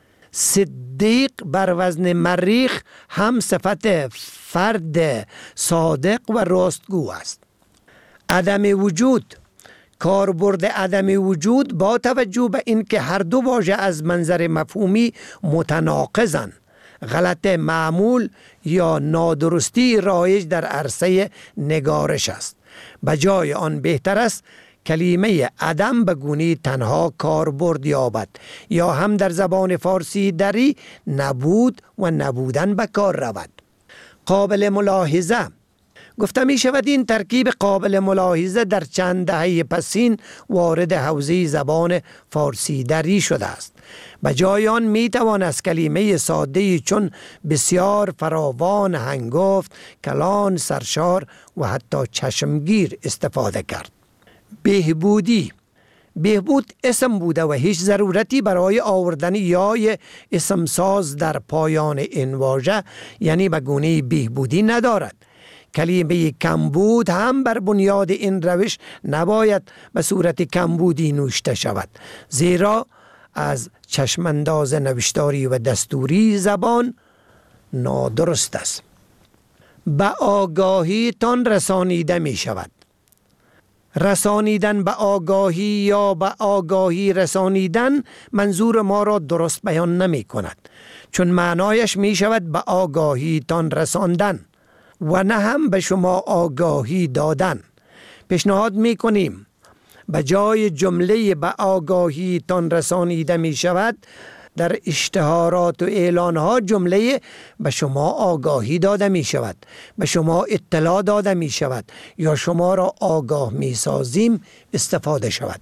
صدیق بر وزن مریخ هم صفت فرد صادق و راستگو است. عدم وجود. کاربرد عدم وجود با توجه به اینکه هر دو واژه از منظر مفهومی متناقضند غلط معمول یا نادرستی رایج در عرصه نگارش است. به جای آن بهتر است کلمه عدم به گونه تنها کاربرد یابد یا هم در زبان فارسی دری نبود و نبودن به کار رود. قابل ملاحظه. گفته می شود این ترکیب قابل ملاحظه در چند دهه پسین وارد حوزه زبان فارسی دری شده است. به جای آن می توان از کلمه ساده چون بسیار، فراوان، هنگفت، کلان، سرشار و حتی چشمگیر استفاده کرد. بهبودی. بهبود اسم بوده و هیچ ضرورتی برای آوردن یای اسم ساز در پایان این واژه یعنی به گونه بهبودی ندارد. کلمه کمبود هم بر بنیاد این روش نباید به صورت کمبودی نوشته شود، زیرا از چشمانداز نوشتاری و دستوری زبان نادرست است. به آگاهی تان رسانیده می شود. رسانیدن به آگاهی یا به آگاهی رسانیدن منظور ما را درست بیان نمی کند، چون معنایش می شود به آگاهی تان رساندن و نه هم به شما آگاهی دادن. پیشنهاد می کنیم به جای جمله به آگاهی تان رسانیده می شود در اشتهارات و اعلانها جمله به شما آگاهی داده می شود، به شما اطلاع داده می شود یا شما را آگاه می سازیم استفاده شود.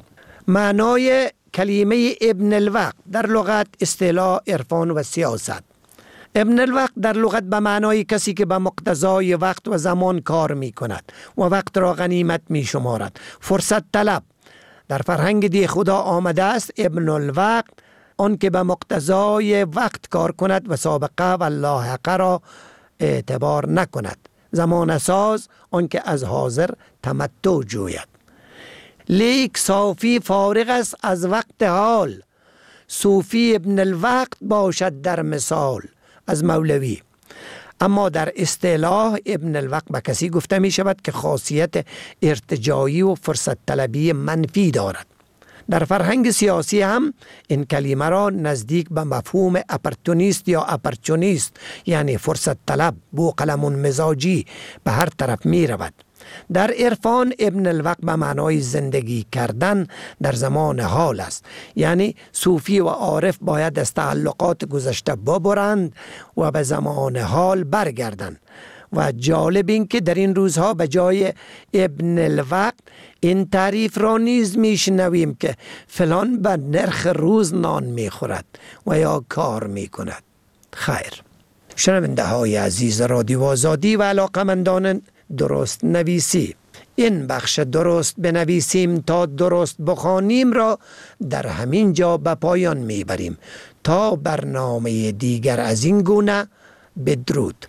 معنای کلمه ابن الوقت در لغت اصطلاح عرفان و سیاست. ابن الوقت در لغت به معنای کسی که به مقتضای وقت و زمان کار می کند و وقت را غنیمت می شمارد. فرصت طلب. در فرهنگ دی خدا آمده است ابن الوقت آن که به مقتضای وقت کار کند و سابقه و لاحقه را اعتبار نکند. زمان ساز آن که از حاضر تمتع جوید. لیک صافی فارغ است از وقت حال، صوفی ابن الوقت باشد در مثال. از مولوی. اما در اصطلاح ابن الوقت به کسی گفته می شود که خاصیت ارتجاعی و فرصت طلبی منفی دارد. در فرهنگ سیاسی هم این کلمه را نزدیک به مفهوم اپورتونیست یا اپورتونیست یعنی فرصت طلب، بوقلمون مزاجی به هر طرف می رود. در عرفان ابن الوقت به معنای زندگی کردن در زمان حال است، یعنی صوفی و عارف باید از تعلقات گذشته ببرند و به زمان حال برگردند. و جالب این که در این روزها به جای ابن الوقت این تعریف را نیز میشنویم که فلان به نرخ روز نان میخورد و یا کار میکند. خیر، شنونده های عزیز رادیو آزادی و علاقمندان درست نویسی، این بخش درست بنویسیم تا درست بخوانیم را در همین جا به پایان میبریم. تا برنامه دیگر از این گونه، بدرود.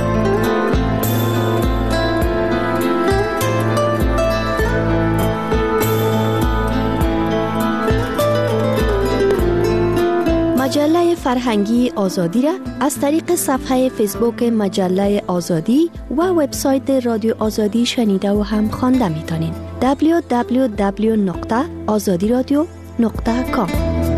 مجله فرهنگی آزادی را از طریق صفحه فیسبوک مجله آزادی و وبسایت رادیو آزادی شنیده و هم خوانده میتونین. www.azadiradio.com.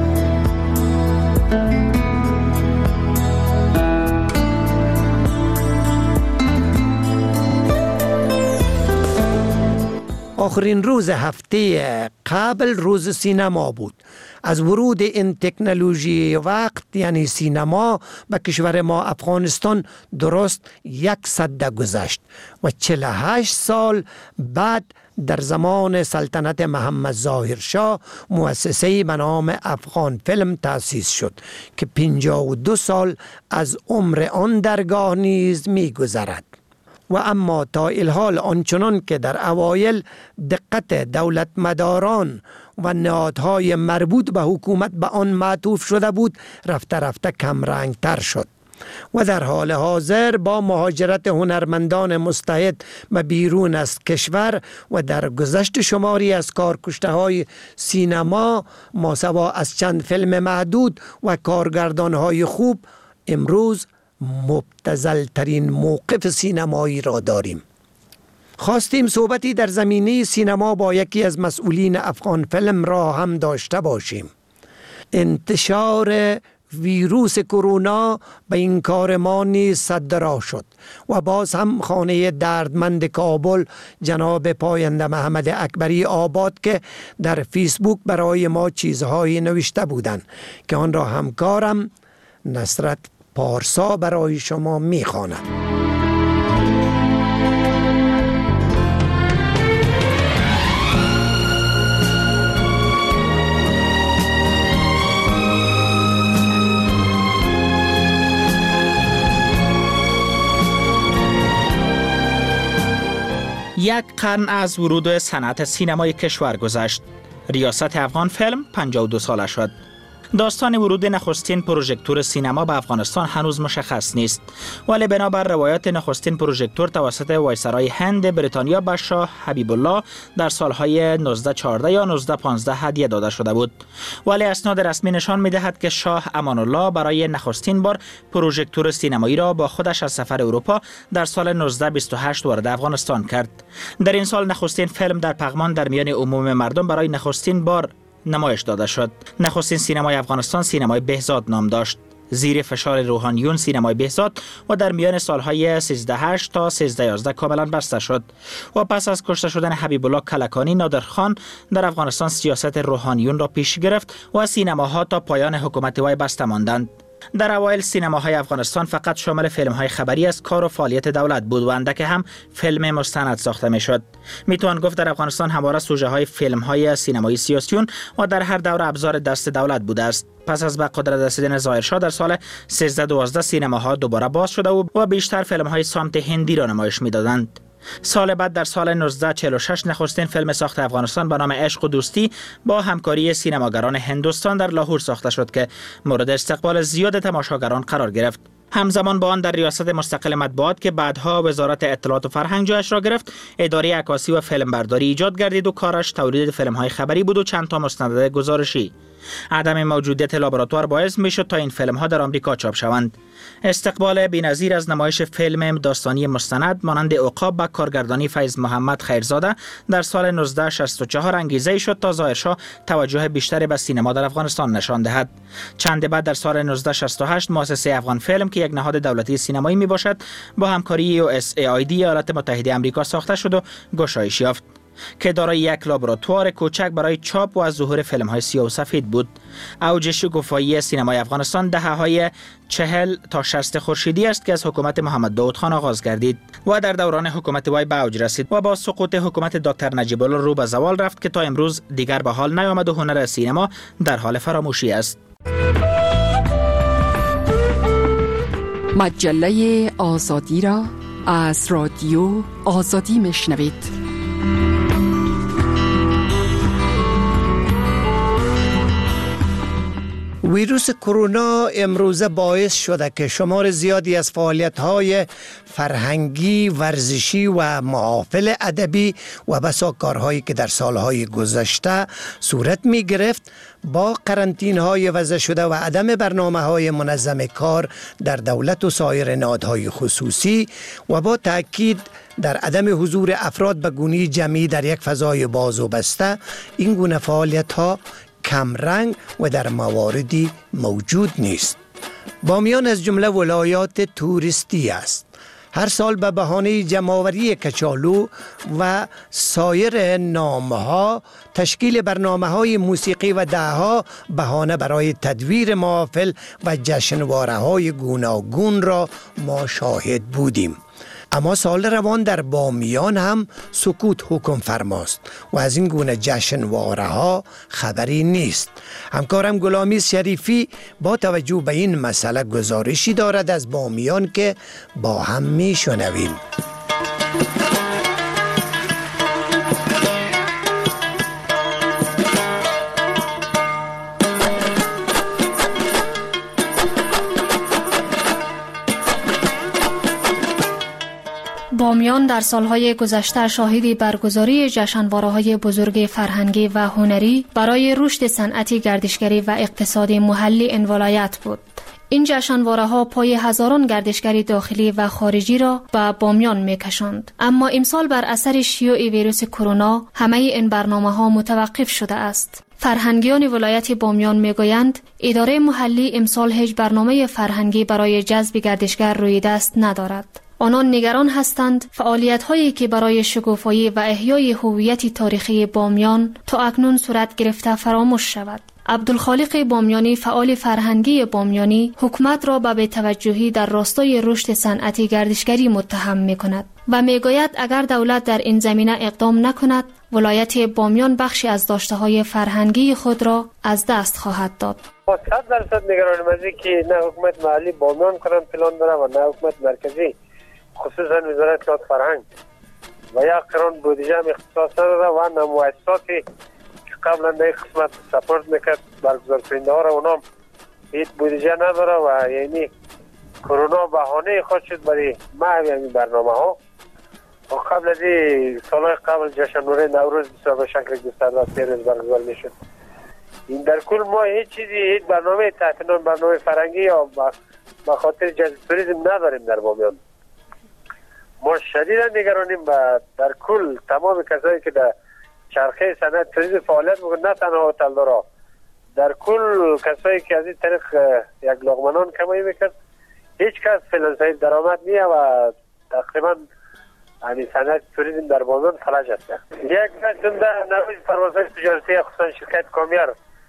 آخرین روز هفته قبل روز سینما بود. از ورود این تکنولوژی وقت یعنی سینما به کشور ما افغانستان درست 100 گذشت و 48 سال بعد در زمان سلطنت محمد ظاهر شاه مؤسسه‌ای به نام افغان فیلم تأسیس شد که 52 سال از عمر آن درگاه نیز می گذرد. و اما تا الحال آنچنان که در اوایل دقت دولت مداران و نهادهای مربوط به حکومت به آن معطوف شده بود، رفته رفته کم رنگ تر شد و در حال حاضر با مهاجرت هنرمندان مستعد به بیرون از کشور و در گذشت شماری از کارکشته های سینما ماسوا از چند فیلم محدود و کارگردان های خوب، امروز مبتذل ترین موقف سینمایی را داریم. خواستیم صحبتی در زمینه سینما با یکی از مسئولین افغان فیلم را هم داشته باشیم. انتشار ویروس کرونا به این کار ما نیز سد راه شد و باز هم خانه دردمند کابل جناب پاینده محمد اکبری آباد که در فیسبوک برای ما چیزهایی نوشته بودند که آن را همکارم نصرت پارسا برای شما می‌خواند. یک قرن از ورود صنعت سینمای کشور گذشت. ریاست افغان فیلم 52 ساله شد. داستان ورود نخستین پروژکتور سینما به افغانستان هنوز مشخص نیست، ولی بنابر روایات نخستین پروژکتور توسط وایسرای هند بریتانیا به شاه حبیب الله در سالهای 1914 یا 1915 هدیه داده شده بود. ولی اسناد رسمی نشان می‌دهد که شاه امان الله برای نخستین بار پروژکتور سینمایی را با خودش از سفر اروپا در سال 1928 وارد افغانستان کرد. در این سال نخستین فیلم در پغمان در میان عموم مردم برای نخستین بار نمایش داده شد. نخستین سینمای افغانستان سینمای بهزاد نام داشت. زیر فشار روحانیون سینمای بهزاد و در میان سالهای 1308 تا 1311 کاملا بسته شد و پس از کشته شدن حبیب الله کلکانی نادرخان در افغانستان سیاست روحانیون را پیش گرفت و سینماها تا پایان حکومت وی بسته ماندند. در اوایل سینماهای افغانستان فقط شامل فیلم‌های خبری از کار و فعالیت دولت بود و اندک هم فیلم مستند ساخته می‌شد. میتوان گفت در افغانستان همواره سوژه‌های فیلم‌های سینمایی سیاسیون و در هر دوره ابزار دست دولت بوده است. پس از به قدرت رسیدن ظاهرشاه در سال 1312 سینماها دوباره باز شده و بیشتر فیلم‌های سمت هندی را نمایش می‌دادند. سال بعد در سال 1946 نخستین فیلم ساخت افغانستان به نام عشق و دوستی با همکاری سینماگران هندوستان در لاهور ساخته شد که مورد استقبال زیاد تماشاگران قرار گرفت. همزمان با آن در ریاست مستقل مطبوعات که بعدها وزارت اطلاعات و فرهنگ جایش را گرفت، اداره عکاسی و فیلمبرداری ایجاد گردید و کارش تولید فیلم‌های خبری بود و چند تا مستند گزارشی. عدم موجودیت لابراتوار باعث میشد تا این فیلم‌ها در آمریکا چاپ شوند. استقبال بی‌نظیر از نمایش فیلم داستانی مستند مانند عقاب با کارگردانی فیض محمد خیرزاده در سال 1964 انگیزه شد تا ظاهرشاه توجه بیشتری به سینما در افغانستان نشان دهد. چند بعد در سال 1968 مؤسسه افغان فیلم که یک نهاد دولتی سینمایی می باشد با همکاری USAID ایالات متحده آمریکا ساخته شد و گشایش یافت که دارای یک لابراتوار کوچک برای چاپ و از ظهور فیلم‌های سیاه و سفید بود. اوج شکوفایی سینمای افغانستان دهه‌های 40 تا 60 خورشیدی است که از حکومت محمد داود خان آغاز گردید و در دوران حکومت وی به اوج رسید و با سقوط حکومت دکتر نجیب الله رو به زوال رفت که تا امروز دیگر به حال نیامد و هنر سینما در حال فراموشی است. مجله آزادی را از رادیو آزادی میشنوید. ویروس کرونا امروزه باعث شده که شمار زیادی از فعالیت‌های فرهنگی، ورزشی و محافل ادبی و بسا کارهایی که در سالهای گذشته صورت می گرفت با قرنطینه‌های وضع شده و عدم برنامه‌های منظم کار در دولت و سایر نهادهای خصوصی و با تأکید در عدم حضور افراد به گونه جمعی در یک فضای باز و بسته، این گونه فعالیت‌ها کم رنگ و در مواردی موجود نیست. بامیان از جمله ولایات توریستی است. هر سال به بهانه جمع‌آوری کچالو و سایر نام‌ها تشکیل برنامه‌های موسیقی و ده‌ها بهانه برای تدویر محافل و جشنواره‌های گوناگون را ما شاهد بودیم. اما سال روان در بامیان هم سکوت حکم فرماست و از این گونه جشنواره ها خبری نیست. همکارم غلامی شریفی با توجه به این مسئله گزارشی دارد از بامیان که با هم میشنویم. بامیان در سالهای گذشته شاهد برگزاری جشنواره‌های بزرگ فرهنگی و هنری برای رشد صنعت گردشگری و اقتصاد محلی این ولایت بود. این جشنواره‌ها پای هزاران گردشگر داخلی و خارجی را به بامیان می‌کشاند. اما امسال بر اثر شیوع ویروس کرونا همه این برنامه‌ها متوقف شده است. فرهنگیان ولایت بامیان میگویند اداره محلی امسال هیچ برنامه فرهنگی برای جذب گردشگر روی دست ندارد. آنان نگران هستند فعالیت‌هایی که برای شکوفایی و احیای هویت تاریخی بامیان تا اکنون صورت گرفته فراموش شود. عبدالخالق بامیانی فعال فرهنگی بامیانی حکومت را به بی‌توجهی در راستای رشد صنعت گردشگری متهم می‌کند و میگوید اگر دولت در این زمینه اقدام نکند ولایت بامیان بخشی از داشته‌های فرهنگی خود را از دست خواهد داد. 100% نگرانیم از اینکه نه حکومت محلی بامیان کنن پلان داره و نه حکومت مرکزی خصوصا وزارت اطلاعات فرهنگ و یا قرار بودجه هم اختصاص نداره و مؤسساتی که قبلا در این قسمت سپورت میکرد برگزار کننده ها را اونام هیچ بودجه نداره و یعنی کرونا بهانه خود شد برای محو این برنامه ها و قبل از این سالهای قبل جشنواره نوروز به شکل گسترده پیروز برگزار میشد. این در کل ما هیچ چیزی هیچ برنامه تحت نام برنامه فرهنگی یا به خاطر جذب توریسم نداریم در بامیان. ما شدیدا نگرانیم و در کل تمام کسایی که در چرخه صنعت توریسم فعالیت میکنند نه تنها هتلدارا در کل کسایی که از این طریق یک لقمه کمایی میکرد هیچ کس فعلا صاحب درآمد نیست و تقریبا همین صنعت توریسم در بامیان فلج است. یک مسئله نوید پروازهای تجارتی خصوصا شرکت کامیار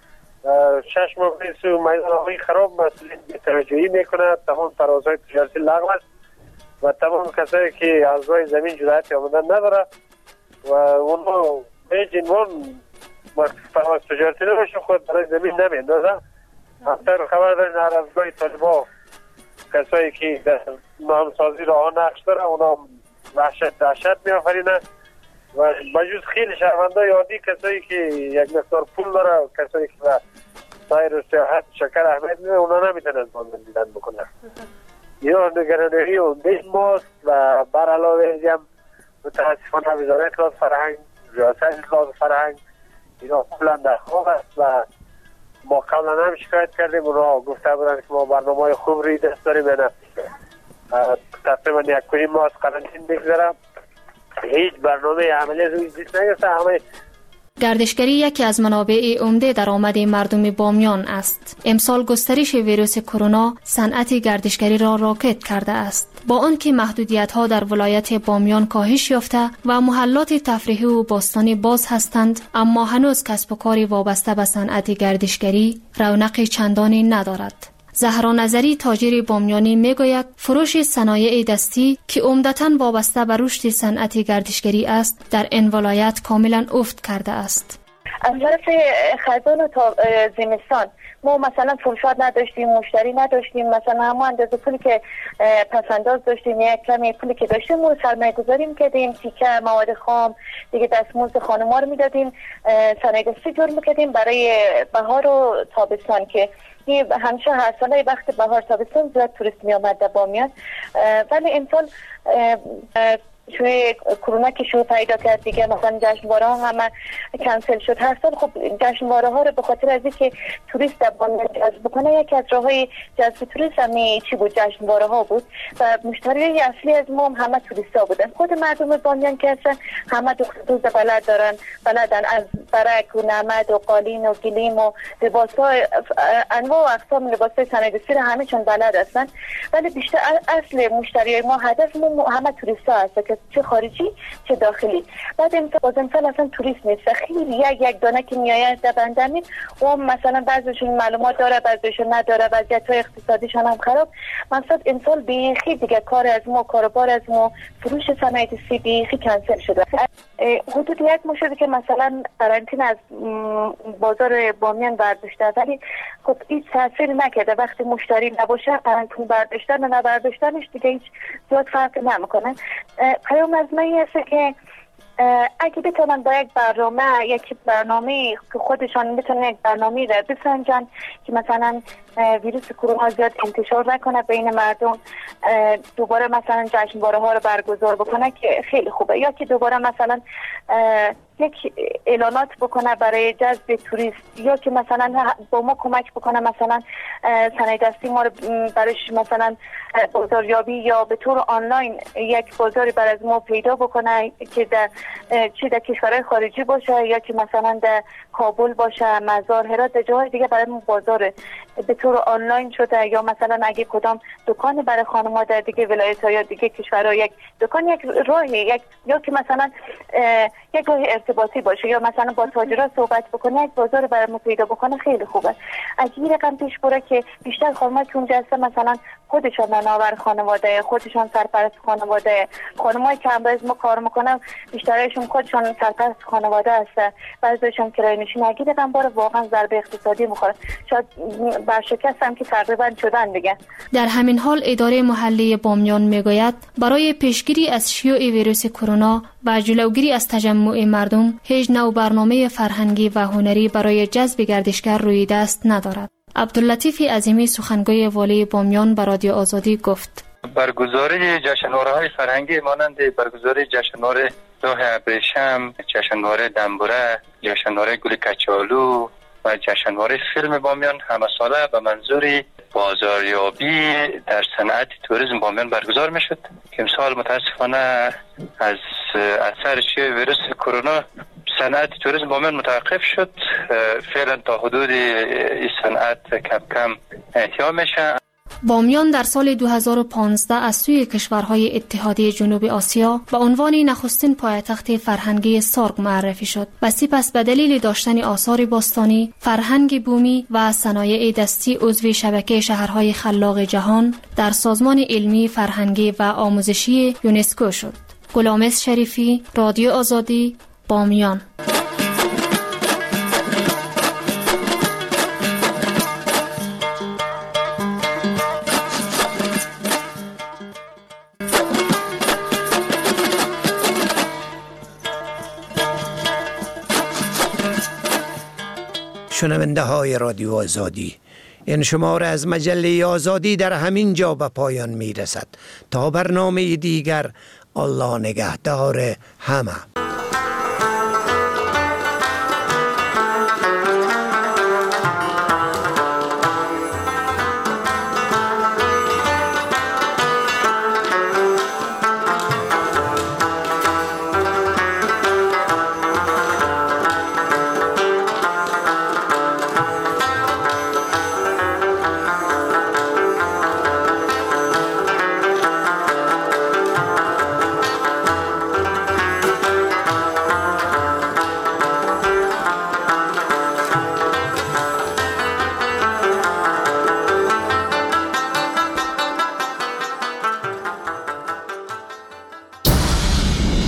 6 ماه پیش میدان هوایی خراب مسئولین بی‌توجهی میکنه تمام پروازهای تجارتی لغو است و تمام کسایی که از روی زمین جرأت آمدن نداره و اونها هیچ عنوان پرواز تجارتی نمیشه خود برای زمین نمیندازه. همطور خبر دارین عرضگاه طالبا کسایی که در نامسازی راه نقش داره اونا دهشت میآفرینه و بجز خیلی شهروندای عادی کسایی که یک مقدار پول داره کسایی که سایر سیاحت شکر اهمیت میده اونا نمیتونن باندن دیدن بکنن. اینا نگرانی عمده ماست و بر علاوه از هم متاسفانه وزارت اطلاعات فرهنگ، ریاست اطلاعات فرهنگ اینا کلا در خواب است و ما قبلا هم شکایت کردیم. اونا گفته بودن که ما برنامه خوب روی دست داریم. یعنی تقریبا 1.5 ماه از قرنطینه میگذرم، هیچ برنامه عملی روی دست نگرفته. همه گردشگری یکی از منابع عمده درآمد مردم بامیان است. امسال گسترش ویروس کرونا صنعت گردشگری را راکد کرده است. با آنکه محدودیت‌ها در ولایت بامیان کاهش یافته و محلات تفریحی و باستانی باز هستند، اما هنوز کسب و کاری وابسته به صنعت گردشگری رونق چندانی ندارد. زهرا نظری تاجر بامیانی میگوید فروش صنایع دستی که عمدتاً وابسته به رشد صنعت گردشگری است در این ولایت کاملا افت کرده است. از طرف خزان و زمستان ما مثلا فروشات نداشتیم، مشتری نداشتیم، مثلا همون اندازه پولی که پسنداز داشتیم یک کمی پولی که داشتیم و سرمایه گذاری میکردیم، تیکه مواد خام دیگه دستمزد خانم‌ها رو میدادیم، صنایع دستی جور میکردیم برای بهار و تابستان که همیشه هر ساله وقت بهار تابستان زیاد توریست می آمد در بامیان. ولی امسال شوی کرونا که شو پیدا کرد دیگه مثلا جشنواره ها همه کنسل شد. هر سال خب جشنواره ها رو به خاطر از اینکه توریست در بامیان جذب بکنه یکی از راههای جذب توریست همین چی بود؟ جشنواره ها بود و مشتری اصلی از ما همه توریست ها بودن. خود مردم بامیان که هستن همه دوز بلدن از برک و نمد و قالین و گلیم و لباس ها، انواع و اقسام لباس های صنایع دستی رو همه چون بلد هستن. ولی بیشتر اصل مشتری ما هدف ما همه توریست ها هستن، چه خارجی چه داخلی. بعد امسال اصلا توریست نیست، خیلی یک دانه که میآید در بندمی و مثلا بعضیشون معلومات داره بعضیشون نداره، وضعیت‌های اقتصادیشون هم خراب. مثلا امسال بیخی دیگه کاربار از ما فروش صنایع دستی بیخی کنسل شده. حدود یک ماه شده که مثلا قرنطینه از بازار بامیان برداشته، ولی خب هیچ تاثیر نکرده. وقتی مشتری نباشه قرنطینه برداشتن و نبرداشتنش دیگه هیچ زیاد فرق نمیکنه. پیام از من هست که اگه بتونن با یک برنامه که خودشان بتونن یک برنامه را بسنجن که مثلا ویروس کرونا زیاد انتشار نکنه بین مردم، دوباره مثلا جشنواره ها رو برگزار بکنه که خیلی خوبه، یا که دوباره مثلا یک اعلانات بکنه برای جذب توریست، یا که مثلا با ما کمک بکنه مثلا صنایع دستی ما رو برایش مثلا بازاریابی یا به طور آنلاین یک بازاری برای از ما پیدا بکنه که در کشورهای خارجی باشه یا که مثلا در کابل باشه، مزار، هرات، در جاهای دیگه برای ما بازار به طور آنلاین شده، یا مثلا اگه کدام دکان برای خانم‌ها در دیگه ولایت‌ها یا دیگه کشورها یک دکان، یک راهی یا که مثلا یک راه ارتباطی باشه یا مثلا با تاجرها صحبت بکنه یک بازار برای ما پیدا بکنه خیلی خوبه. اگه این رقم پیش بره که بیشتر خانم‌ها که اونجا هستن مثلا خودشان مناور خانواده، خودشان سرپرست خانواده، خانمایی که همراه ما کار میکنن بیشترشون خودشان سرپرست خانواده هستن، بعضیشون کرایه‌نشین. اگه رقم باره واقعا ضربه اقتصادی میخوره، شاید برشکست هم که تقریبا شدن دیگه. در همین حال اداره محلی بامیان میگوید برای پیشگیری از شیوع ویروس کرونا و جلوگیری از تجمع مردم هیچ نوع برنامه فرهنگی و هنری برای جذب گردشگر روی دست ندارد. عبداللطیف عظیمی سخنگوی والی بامیان به رادیو آزادی گفت برگزاری جشنواره‌های فرهنگی مانند برگزاری جشنواره راه ابریشم، جشنواره دنبوره، جشنواره گل کچالو و جشنواره فیلم بامیان همه ساله به منظور بازاریابی در صنعت توریسم بامیان برگزار میشد که امسال متاسفانه از اثر شیوع ویروس کرونا صنعت توریسم بامیان متوقف شد. فعلا تا حدود این صنعت کم کم احیا میشه. بامیان در سال 2015 از سوی کشورهای اتحادیه جنوب آسیا به عنوان نخستین پایتخت فرهنگی سارگ معرفی شد و سپس به دلیل داشتن آثار باستانی، فرهنگ بومی و صنایع دستی عضو شبکه شهرهای خلاق جهان در سازمان علمی، فرهنگی و آموزشی یونسکو شد. غلامس شریفی، رادیو آزادی، بامیان. شنونده های رادیو آزادی، این شماره از مجله آزادی در همین جا به پایان می رسد. تا برنامه دیگر، الله نگهدار همه.